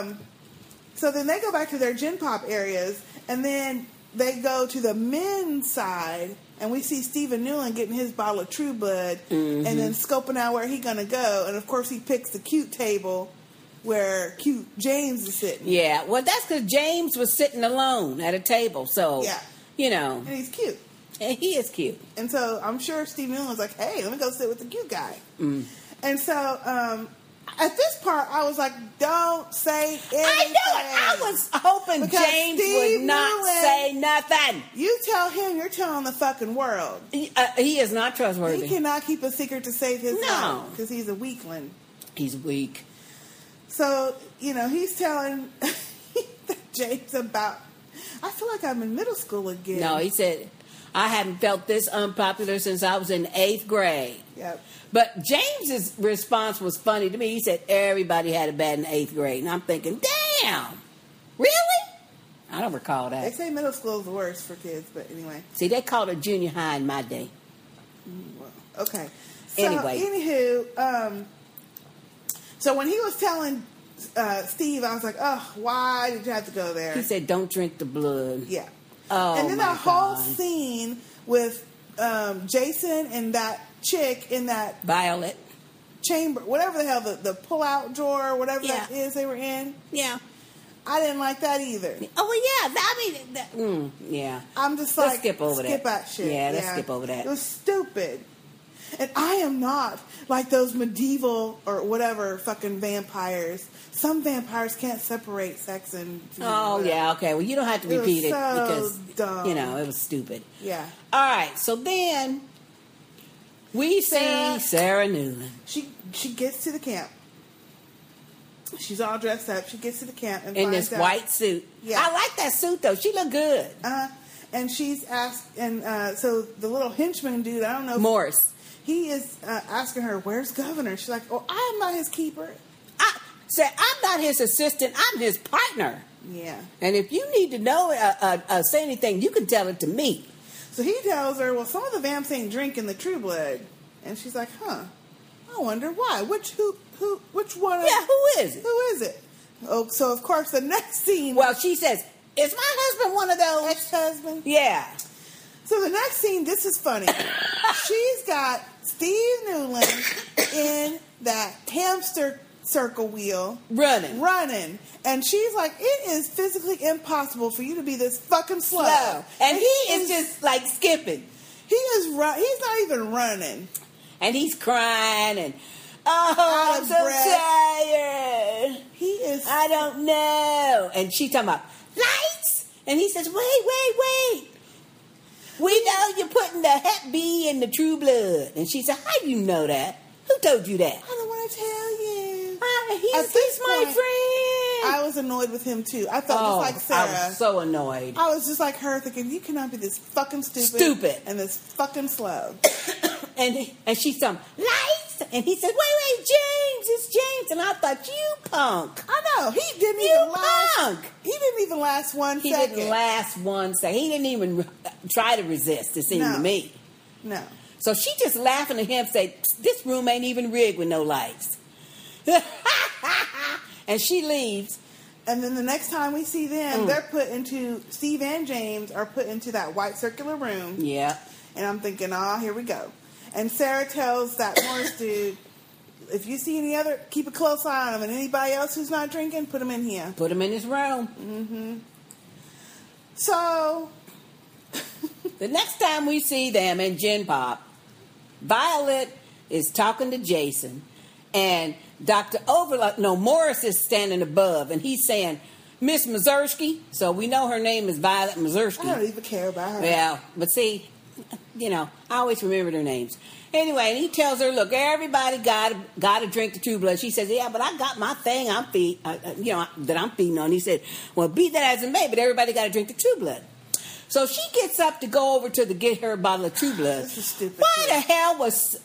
then they go back to their gin pop areas, and then they go to the men's side, and we see Stephen Newland getting his bottle of True Blood, and then scoping out where he's going to go. And, of course, he picks the cute table where cute James is sitting. Yeah, well, that's because James was sitting alone at a table, so, And he's cute. And he is cute. And so I'm sure Stephen Newland was like, hey, let me go sit with the cute guy. And so at this part, I was like, don't say anything. I know it. I was hoping because James would not say nothing. You tell him, you're telling the fucking world. He is not trustworthy. He cannot keep a secret to save his life because he's a weakling. He's weak. So, he's telling James about, I feel like I'm in middle school again. No, he said, I haven't felt this unpopular since I was in 8th grade. Yep. But James's response was funny to me. He said everybody had it bad in 8th grade. And I'm thinking, damn, really? I don't recall that. They say middle school is the worst for kids, but anyway. See, they called it junior high in my day. Okay. So, anyway. Anywho, so when he was telling Steve, I was like, oh, why did you have to go there? He said, don't drink the blood. Yeah. Oh, and then that whole scene with Jason and that chick in that Violet chamber, whatever the hell, the pull-out drawer, whatever that is they were in. Yeah. I didn't like that either. Oh, well, yeah. Yeah. I'm just let's like, skip over that. Skip that shit. Yeah, let's skip over that. It was stupid. And I am not like those medieval or whatever fucking vampires. Some vampires can't separate sex and... Oh, yeah, okay. Well, you don't have to repeat it because, dumb. It was stupid. Yeah. All right, so then we see Sarah Newland. She gets to the camp. She's all dressed up. She gets to the camp and in finds this out, white suit. Yeah. I like that suit though. She looked good. And she's asked, and so the little henchman dude, I don't know, Morris. He is asking her, "Where's Governor?" She's like, "Oh, I am not his keeper." I said, "I'm not his assistant. I'm his partner." Yeah. And if you need to know, say anything, you can tell it to me. So he tells her, "Well, some of the vamps ain't drinking the True Blood," and she's like, "Huh? I wonder why. Which one? Yeah, who is it? Who is it?" Oh, so of course the next scene. Well, she says, "Is my husband one of those?" Ex-husband. Yeah. So the next scene, this is funny. She's got Steve Newland in that hamster circle wheel running, and she's like, "It is physically impossible for you to be this fucking slow." And he is just like skipping. He's not even running, and he's crying and I'm so tired. He is. I don't know. And she talking about lights, and he says, "Wait. We know you're putting the Hep B in the True Blood." And she said, "How do you know that? Who told you that?" "I don't want to tell you." He's my friend. I was annoyed with him too. I felt just like Sarah. I was so annoyed. I was just like her, thinking, "You cannot be this fucking stupid and this fucking slow." and she's talking lights, and he said, "Wait, James, it's James." And I thought, "You punk." I know. He didn't even last. He didn't even last 1 second. He didn't last 1 second. He didn't even try to resist, it seemed to me. No. So she just laughing at him, say, "This room ain't even rigged with no lights." And she leaves. And then the next time we see them, they're put into, Steve and James are put into that white circular room. Yeah. And I'm thinking, here we go. And Sarah tells that Morris dude, "If you see any other, keep a close eye on him. And anybody else who's not drinking, put him in here. Put him in his room." Mm-hmm. So the next time we see them in Gen Pop, Violet is talking to Jason, and Morris is standing above, and he's saying, "Miss Mazursky." So we know her name is Violet Mazursky. I don't even care about her. Yeah, but see, I always remember their names. Anyway, and he tells her, "Look, everybody got to drink the True Blood." She says, "Yeah, but I got my thing that I'm feeding on." He said, "Well, be that as it may, but everybody got to drink the True Blood." So she gets up to go over to get her bottle of True Blood. This is stupid. Why the hell was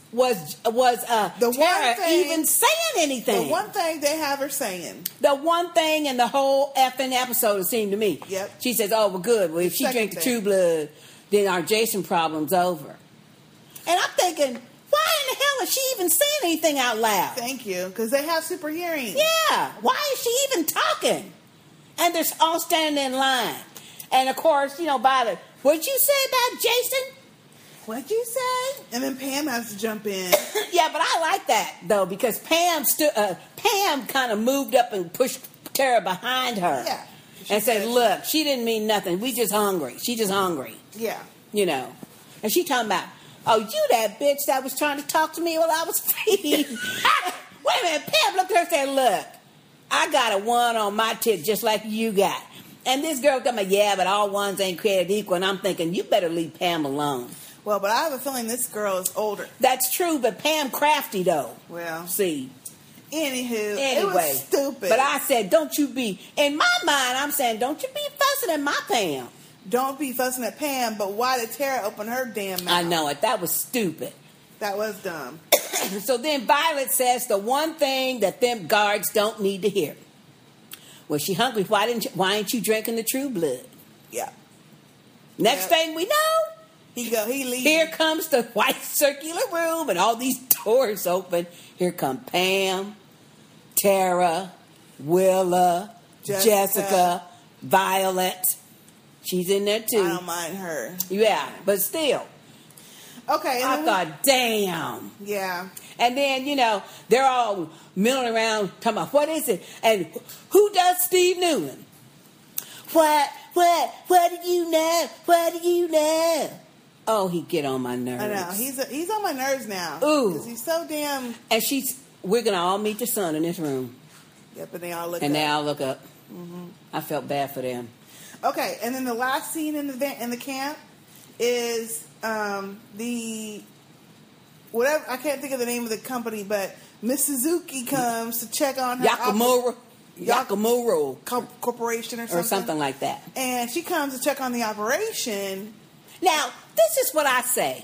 Tara even saying anything? The one thing they have her saying. The one thing in the whole effing episode, it seemed to me. Yep. She says, "Oh, well, good. Well, if she drinks the True Blood, then our Jason problem's over." And I'm thinking, why in the hell is she even saying anything out loud? Thank you, because they have super hearing. Yeah. Why is she even talking? And they're all standing in line. And of course, Violet, what'd you say about Jason? What'd you say? And then Pam has to jump in. Yeah, but I like that though, because Pam kind of moved up and pushed Tara behind her. Yeah. And said, "Look, she didn't mean nothing. We just hungry. She just hungry." Yeah. And she talking about, "Oh, you that bitch that was trying to talk to me while I was feeding." Wait a minute, Pam looked at her and said, "Look, I got a 1 on my tit just like you got." And this girl coming, "Yeah, but all ones ain't created equal." And I'm thinking, you better leave Pam alone. Well, but I have a feeling this girl is older. That's true, but Pam crafty though. Well, see. Anyway, it was stupid. But I said, don't you be, in my mind, I'm saying, don't you be fussing at my Pam. Don't be fussing at Pam, but why did Tara open her damn mouth? I know it. That was stupid. That was dumb. So then Violet says the one thing that them guards don't need to hear. "Well, she hungry. Why ain't you drinking the True Blood?" Yeah. Next thing we know, he leaves. Here comes the white circular room, and all these doors open. Here come Pam, Tara, Willa, Jessica, Violet. She's in there too. I don't mind her. Yeah, but still. Okay. I thought, damn. Yeah. And then, they're all milling around talking about, what is it? And who does Steve Newland? What do you know? What do you know? Oh, he get on my nerves. I know. He's on my nerves now. Ooh. Because he's so damn... And we're going to all meet the sun in this room. Yep, and they all look up. They all look up. Mm-hmm. I felt bad for them. Okay, and then the last scene in the camp is the... Whatever, I can't think of the name of the company, but Miss Suzuki comes to check on her Yakamura Corporation or something like that. And she comes to check on the operation. Now, this is what I say.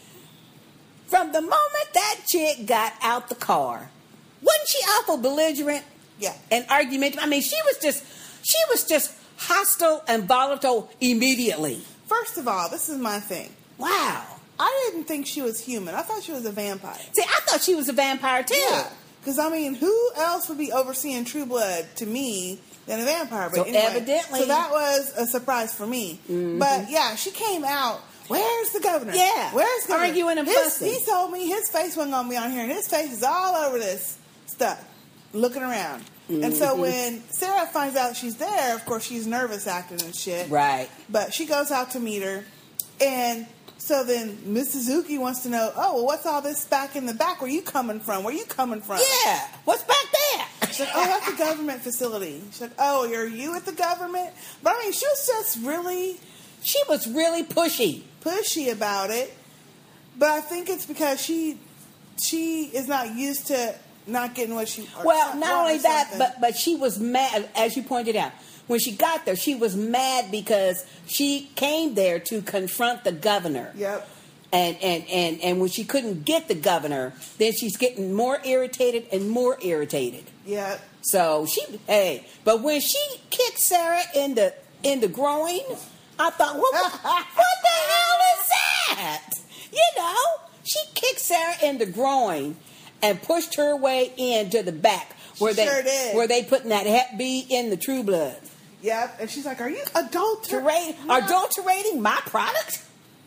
From the moment that chick got out the car, wasn't she awful belligerent? Yeah. And argumentative? I mean, she was just hostile and volatile immediately. First of all, this is my thing. Wow. I didn't think she was human. I thought she was a vampire. See, I thought she was a vampire too. Yeah. Because, I mean, who else would be overseeing True Blood to me than a vampire? But so anyway, evidently. So that was a surprise for me. Mm-hmm. But, yeah, she came out. Where's the governor? Yeah. Where's the governor? Arguing and fussing. He told me his face wasn't going to be on here, and his face is all over this stuff, looking around. Mm-hmm. And so when Sarah finds out she's there, of course, she's nervous acting and shit. Right. But she goes out to meet her, and so then Miss Suzuki wants to know, oh, well, what's all this back in the back? Where you coming from? Where you coming from? Yeah. What's back there? She's like, oh, that's a government facility. She's like, oh, are you at the government? But, I mean, she was just really... She was really pushy about it. But I think it's because she is not used to not getting what she... Well, not only that, but she was mad, as you pointed out. When she got there, she was mad because she came there to confront the governor. Yep. And when she couldn't get the governor, then she's getting more irritated and more irritated. Yep. So but when she kicked Sarah in the groin, I thought, what the hell is that? You know, she kicked Sarah in the groin and pushed her way into the back where they putting that Hep B in the True Blood. Yep, and she's like, are you adulterating my product?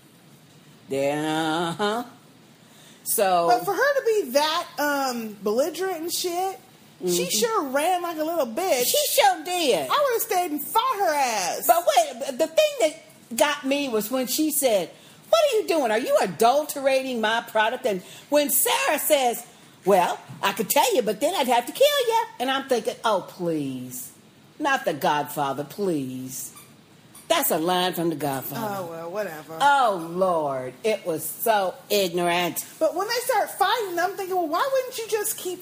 Yeah, uh-huh. So, but for her to be that belligerent and shit, she sure ran like a little bitch. She sure did. I would have stayed and fought her ass. But wait, the thing that got me was when she said, what are you doing? Are you adulterating my product? And when Sarah says, well, I could tell you, but then I'd have to kill you. And I'm thinking, oh, please. Not The Godfather, please. That's a line from The Godfather. Oh, well, whatever. Oh, Lord. It was so ignorant. But when they start fighting, I'm thinking, well, why wouldn't you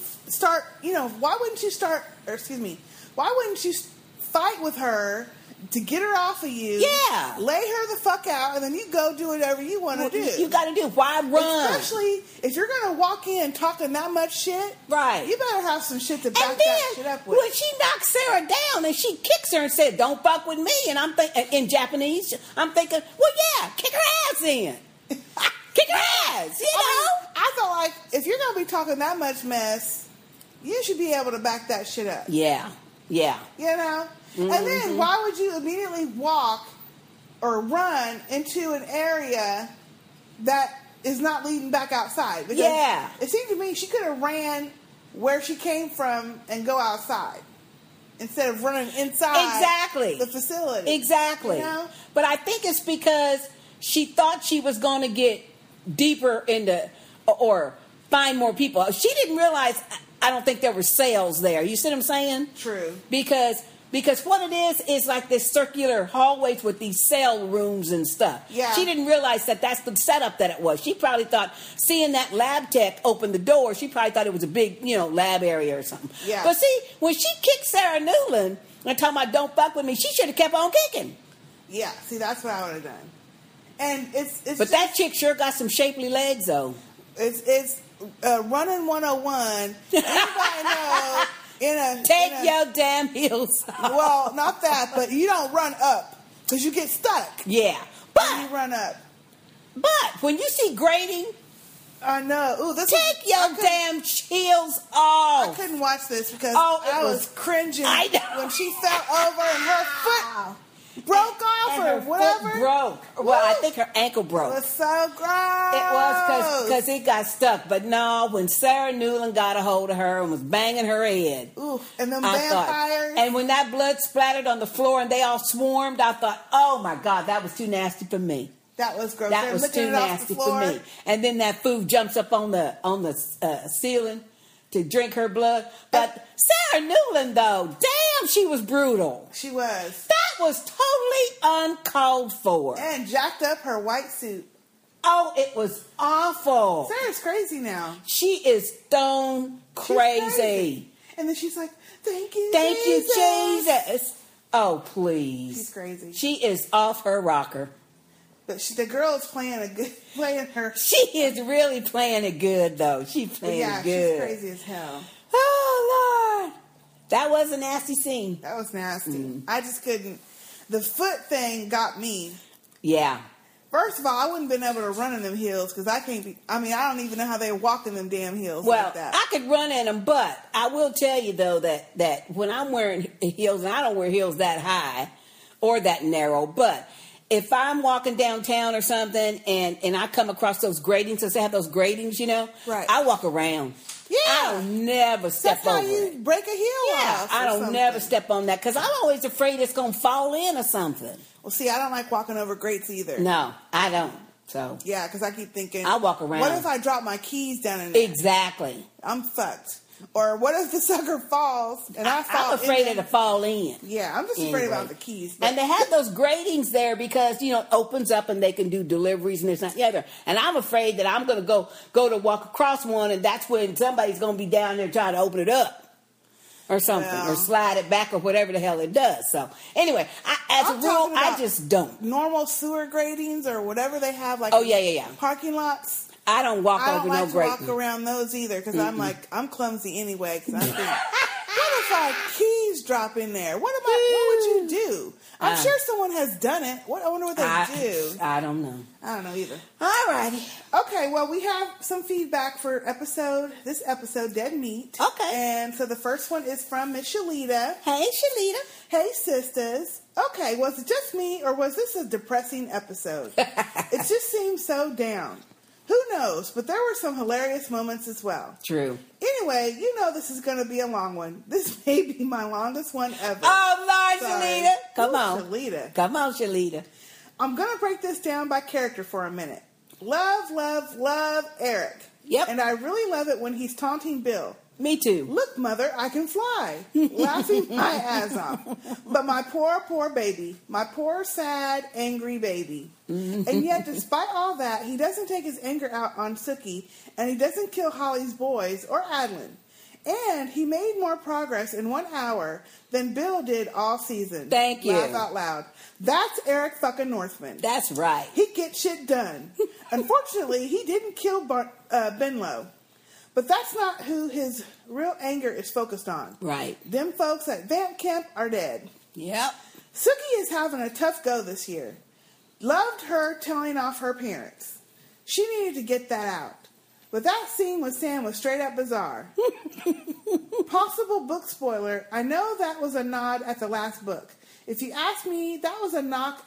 why wouldn't you fight with her to get her off of you? Yeah. Lay her the fuck out, and then you go do whatever you want to do. You got to do. Why run? Especially if you're going to walk in talking that much shit. Right. You better have some shit to back that shit up with. When she knocked Sarah down and she kicks her and said, don't fuck with me, and I'm thinking, in Japanese, I'm thinking, well, yeah, kick her ass in. Kick her ass, you know? I felt like if you're going to be talking that much mess, you should be able to back that shit up. Yeah. Yeah. You know? Mm-hmm. And then why would you immediately walk or run into an area that is not leading back outside? Because it seemed to me she could have ran where she came from and go outside instead of running inside the facility. Exactly. You know? But I think it's because she thought she was going to get deeper into or find more people. She didn't realize, I don't think there were cells there. You see what I'm saying? True. Because what it is like this circular hallways with these cell rooms and stuff. Yeah. She didn't realize that's the setup that it was. She probably thought, seeing that lab tech open the door, she probably thought it was a big, lab area or something. Yeah. But see, when she kicked Sarah Newland and talking about don't fuck with me, she should have kept on kicking. Yeah, see, that's what I would have done. And it's but just, that chick sure got some shapely legs, though. It's running 101. Anybody know? Take your damn heels off. Well, not that, but you don't run up because you get stuck. Yeah, but you run up. But when you see grading, I know. Ooh, take your damn heels off. I couldn't watch this because I was cringing when she fell over and her foot broke off and or her whatever. Foot broke. Well, I think her ankle broke. It was so gross. It was because it got stuck. But no, when Sarah Newland got a hold of her and was banging her head. Ooh, and them vampires. And when that blood splattered on the floor and they all swarmed, I thought, oh my God, that was too nasty for me. That was gross. That was too nasty for me. And then that food jumps up on the ceiling to drink her blood. But Sarah Newland, though, damn, she was brutal. She was. That was totally uncalled for. And jacked up her white suit. Oh, it was awful. Sarah's crazy now. She is stone crazy. And then she's like, thank you, Jesus. Oh, please. She's crazy. She is off her rocker. But the girl is playing her. She is really playing it good, though. She's playing it good. She's crazy as hell. Oh, Lord. That was a nasty scene. That was nasty. I just couldn't. The foot thing got me. Yeah. First of all, I wouldn't have been able to run in them heels because I don't even know how they walk in them damn heels like that. I could run in them, but I will tell you, though, that when I'm wearing heels, and I don't wear heels that high or that narrow, but if I'm walking downtown or something and I come across those gratings, since they have those gratings, right. I walk around. Yeah. I don't never step over it. That's how you break a heel off. I don't never step on that because I'm always afraid it's going to fall in or something. Well, see, I don't like walking over grates either. No, I don't. So yeah, because I keep thinking, I walk around. What if I drop my keys down in there? Exactly. I'm fucked. Or what if the sucker falls and I fall? I'm afraid it'll fall in. Yeah, I'm just afraid about the keys. And they have those gratings there because it opens up and they can do deliveries and this and that. And I'm afraid that I'm going to go to walk across one and that's when somebody's going to be down there trying to open it up. Or something, or slide it back, or whatever the hell it does. So, anyway, as a rule, I just don't. Normal sewer gratings or whatever they have, like parking lots. I don't walk over no grating. I don't like to walk around those either because I'm clumsy anyway. Because I think, what if our keys drop in there? What would you do? I'm sure someone has done it. I wonder what they do. I don't know. I don't know either. All righty. Okay, well, we have some feedback for this episode, Dead Meat. Okay. And so the first one is from Miss Shalita. Hey, Shalita. Hey, sisters. Okay, was it just me or was this a depressing episode? It just seems so down. Who knows? But there were some hilarious moments as well. True. Anyway, this is going to be a long one. This may be my longest one ever. Oh, Lord, Shalita. Come on. Shalita. Come on, Shalita. I'm going to break this down by character for a minute. Love Eric. Yep. And I really love it when he's taunting Bill. Me too. Look, mother, I can fly. Laughing my ass off. But my poor baby. My poor, sad, angry baby. And yet, despite all that, he doesn't take his anger out on Sookie, and he doesn't kill Holly's boys or Adeline. And he made more progress in 1 hour than Bill did all season. Thank you. Laugh out loud. That's Eric fucking Northman. That's right. He gets shit done. Unfortunately, he didn't kill Benlow. But that's not who his real anger is focused on. Right. Them folks at Vamp Camp are dead. Yep. Sookie is having a tough go this year. Loved her telling off her parents. She needed to get that out. But that scene with Sam was straight up bizarre. Possible book spoiler, I know that was a nod at the last book. If you ask me, that was a knock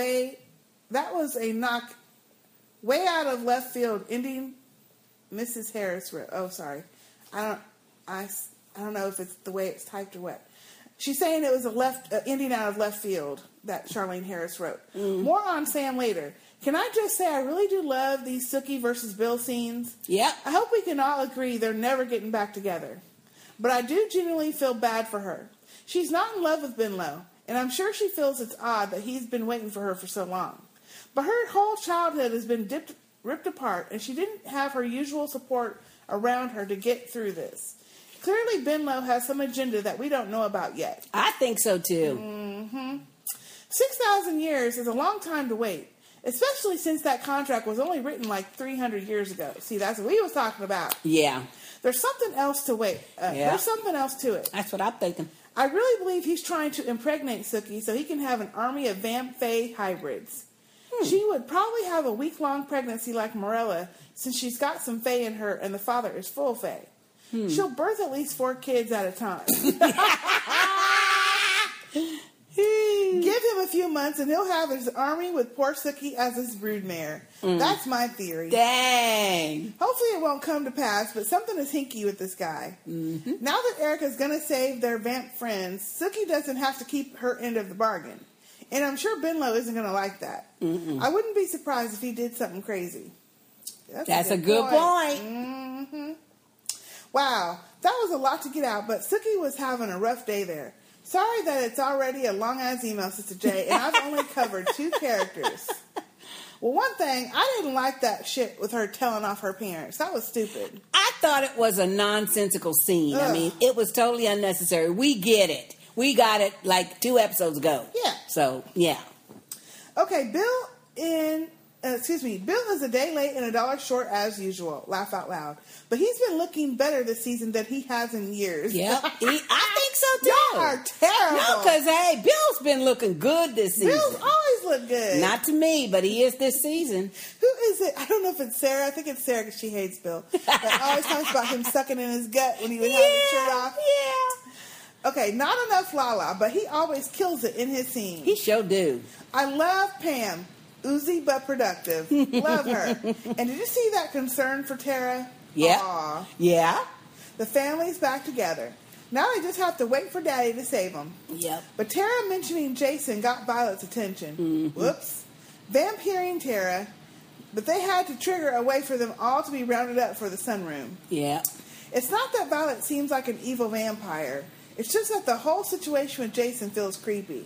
way out of left field, ending Mrs. Harris wrote. Oh, sorry. I don't know if it's the way it's typed or what. She's saying it was a ending out of left field that Charlene Harris wrote. More on Sam later. Can I just say I really do love these Sookie versus Bill scenes? Yep. I hope we can all agree they're never getting back together. But I do genuinely feel bad for her. She's not in love with Benlow, and I'm sure she feels it's odd that he's been waiting for her for so long. But her whole childhood has been ripped apart, and she didn't have her usual support around her to get through this. Clearly, Benlow has some agenda that we don't know about yet. I think so, too. 6,000 years is a long time to wait, especially since that contract was only written like 300 years ago. See, that's what we was talking about. Yeah. There's something else to wait. There's something else to it. That's what I'm thinking. I really believe he's trying to impregnate Sookie so he can have an army of Vamp-Fae hybrids. She would probably have a week-long pregnancy like Morella, since she's got some Fae in her and the father is full Fae. She'll birth at least 4 kids at a time. Give him a few months and he'll have his army with poor Sookie as his broodmare. That's my theory. Dang. Hopefully it won't come to pass, but something is hinky with this guy. Now that Erica's going to save their Vamp friends, Sookie doesn't have to keep her end of the bargain. And I'm sure Benlow isn't going to like that. I wouldn't be surprised if he did something crazy. That's a good point. Wow, that was a lot to get out, but Sookie was having a rough day there. Sorry that it's already a long-ass email, Sister J, and I've only covered 2 characters. Well, one thing, I didn't like that shit with her telling off her parents. That was stupid. I thought it was a nonsensical scene. Ugh. I mean, it was totally unnecessary. We get it. We got it like 2 episodes ago. Yeah. So, yeah. Okay, Bill is a day late and $1 short as usual. Laugh out loud. But he's been looking better this season than he has in years. Yeah. I think so, too. Y'all are terrible. No, because, hey, Bill's been looking good this season. Bill's always looked good. Not to me, but he is this season. Who is it? I don't know if it's Sarah. I think it's Sarah because she hates Bill. That always talks about him sucking in his gut when he would have his shirt off. Yeah. Okay, not enough Lala, but he always kills it in his scene. He sure do. I love Pam. Oozy but productive. Love her. And did you see that concern for Tara? Yeah. Aww. Yeah. The family's back together. Now they just have to wait for Daddy to save them. Yep. But Tara mentioning Jason got Violet's attention. Mm-hmm. Whoops. Vampiring Tara. But they had to trigger a way for them all to be rounded up for the sunroom. Yeah. It's not that Violet seems like an evil vampire. It's just that the whole situation with Jason feels creepy.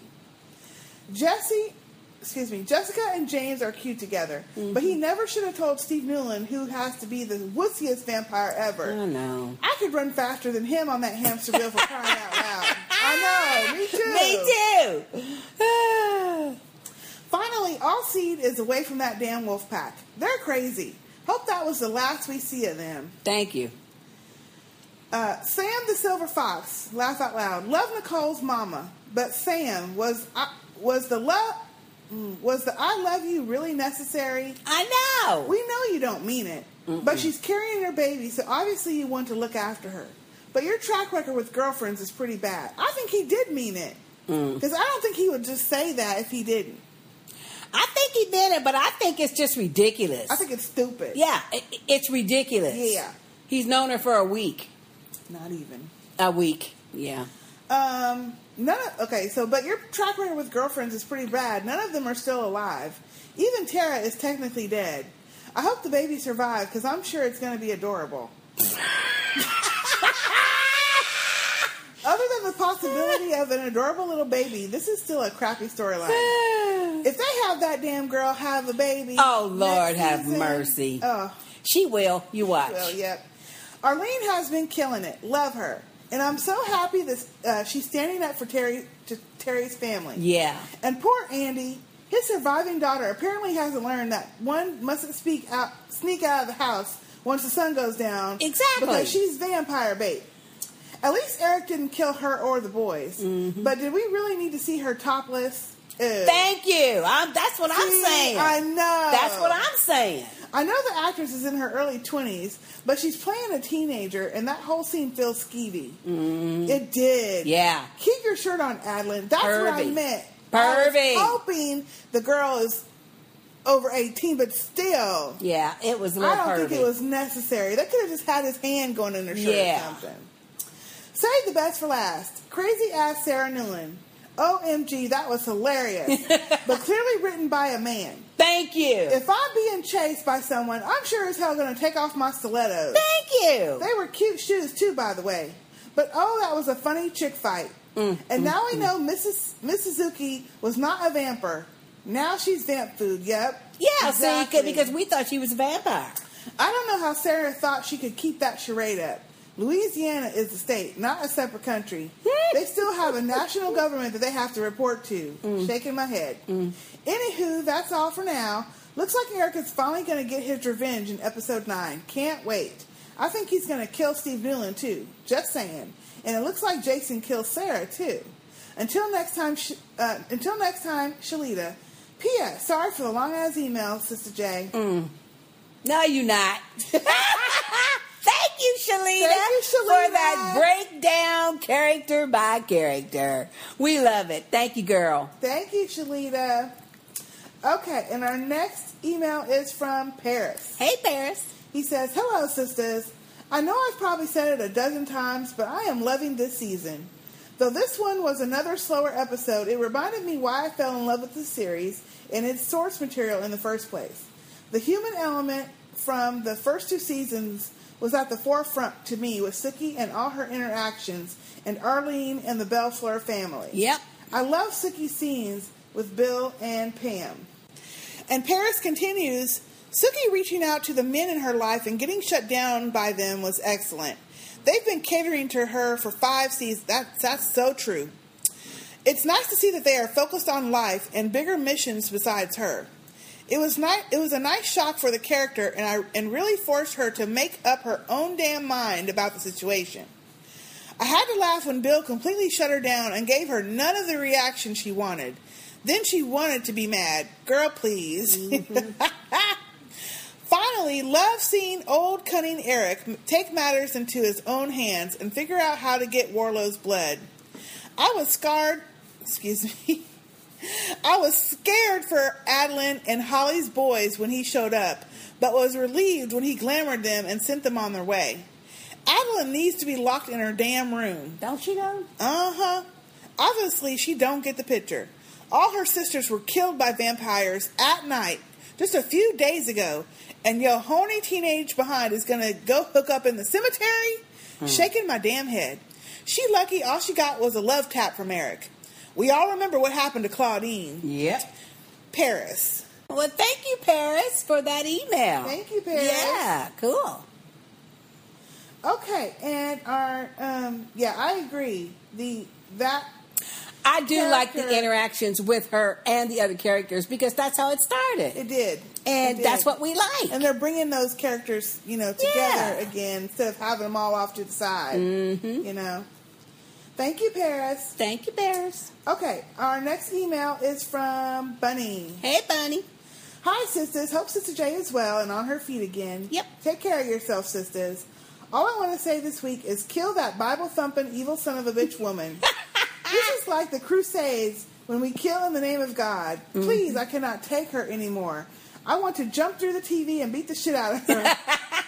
Jessica and James are cute together, but he never should have told Steve Newland, who has to be the wussiest vampire ever. I know. I could run faster than him on that hamster wheel for crying out loud. I know, me too. Me too. Finally, all Seed is away from that damn wolf pack. They're crazy. Hope that was the last we see of them. Thank you. Sam the Silver Fox, laugh out loud. Love Nicole's mama, but Sam was the I love you really necessary? I know. We know you don't mean it. But she's carrying her baby, so obviously you want to look after her. But your track record with girlfriends is pretty bad. I think he did mean it. Because I don't think he would just say that if he didn't. I think he did it, but I think it's just ridiculous. I think it's stupid. Yeah, it's ridiculous. Yeah. He's known her for a week. Not even. A week, yeah. But your track record with girlfriends is pretty bad. None of them are still alive. Even Tara is technically dead. I hope the baby survives, because I'm sure it's going to be adorable. Other than the possibility of an adorable little baby, this is still a crappy storyline. If they have that damn girl have a baby... Oh, Lord have mercy. Oh, she will. You watch. She will, yep. Arlene has been killing it. Love her. And I'm so happy that she's standing up for Terry's family. Yeah. And poor Andy, his surviving daughter apparently hasn't learned that one mustn't sneak out of the house once the sun goes down. Exactly. Because she's vampire bait. At least Eric didn't kill her or the boys. Mm-hmm. But did we really need to see her topless? Ew. Thank you. That's what I'm saying. I know. That's what I'm saying. I know the actress is in her early 20s, but she's playing a teenager, and that whole scene feels skeevy. Mm. It did. Yeah. Keep your shirt on, Adeline. That's what I meant. Pervy. I was hoping the girl is over 18, but still. Yeah, it was a little pervy. I don't think it was necessary. They could have just had his hand going in her shirt or something. Save the best for last. Crazy ass Sarah Newland. OMG, that was hilarious. But clearly written by a man. Thank you. If I'm being chased by someone, I'm sure as hell going to take off my stilettos. Thank you. They were cute shoes, too, by the way. But, that was a funny chick fight. And now we know Miss Suzuki was not a vampire. Now she's vamp food, yep. Yeah, exactly. See, because we thought she was a vampire. I don't know how Sarah thought she could keep that charade up. Louisiana is a state, not a separate country. They still have a national government that they have to report to. Shaking my head. Anywho, that's all for now. Looks like Eric is finally going to get his revenge in episode 9. Can't wait. I think he's going to kill Steve Newland, too. Just saying. And it looks like Jason kills Sarah, too. Until next time, Shalita. P.S. Sorry for the long-ass email, Sister J. No, you're not. Thank you, Shalita, for that breakdown character by character. We love it. Thank you, girl. Thank you, Shalita. Okay, and our next email is from Paris. Hey, Paris. He says, hello, sisters. I know I've probably said it a dozen times, but I am loving this season. Though this one was another slower episode, it reminded me why I fell in love with the series and its source material in the first place. The human element from the first 2 seasons was at the forefront to me with Sookie and all her interactions and Arlene and the Bellfleur family. Yep. I love Sookie's scenes with Bill and Pam. And Paris continues, Sookie reaching out to the men in her life and getting shut down by them was excellent. They've been catering to her for 5 seasons. That's so true. It's nice to see that they are focused on life and bigger missions besides her. It was a nice shock for the character and really forced her to make up her own damn mind about the situation. I had to laugh when Bill completely shut her down and gave her none of the reaction she wanted. Then she wanted to be mad. Girl, please. Mm-hmm. Finally, love seeing old cunning Eric take matters into his own hands and figure out how to get Warlow's blood. I was scared for Adeline and Holly's boys when he showed up, but was relieved when he glamored them and sent them on their way. Adeline needs to be locked in her damn room. Don't she know? Uh-huh. Obviously, she don't get the picture. All her sisters were killed by vampires at night just a few days ago, and your horny teenage behind is going to go hook up in the cemetery? Shaking my damn head. She lucky all she got was a love tap from Eric. We all remember what happened to Claudine. Yep. Paris. Well, thank you, Paris, for that email. Thank you, Paris. Yeah, cool. Okay, and our, I agree. I do like the interactions with her and the other characters because that's how it started. It did. And that's what we like. And they're bringing those characters, together again instead of having them all off to the side. Mm-hmm. Thank you, Paris. Thank you, Paris. Okay, our next email is from Bunny. Hey, Bunny. Hi, sisters. Hope Sister J is well and on her feet again. Yep. Take care of yourself, sisters. All I want to say this week is kill that Bible-thumping evil son of a bitch woman. This is like the Crusades when we kill in the name of God. Please, I cannot take her anymore. I want to jump through the TV and beat the shit out of her.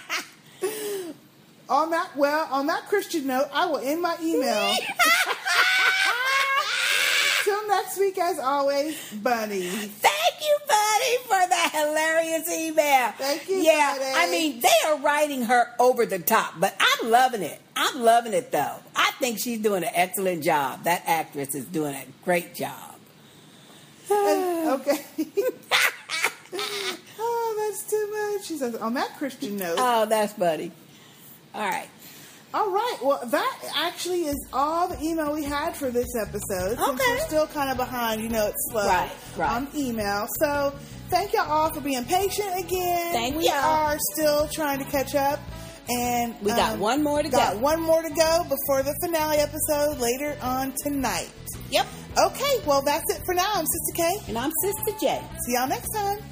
On that Christian note, I will end my email. Till next week, as always, Bunny. Thank you, Bunny, for that hilarious email. Thank you, Bunny. I mean, they are writing her over the top, but I'm loving it. I'm loving it, though. I think she's doing an excellent job. That actress is doing a great job. Okay. Oh, that's too much. She says, on that Christian note. Oh, that's funny. All right. All right. Well, that actually is all the email we had for this episode. Okay. Since we're still kind of behind, it's slow on email. So thank y'all all for being patient again. We are still trying to catch up. And we got one more to go. Got one more to go before the finale episode later on tonight. Yep. Okay. Well, that's it for now. I'm Sister K. And I'm Sister J. See y'all next time.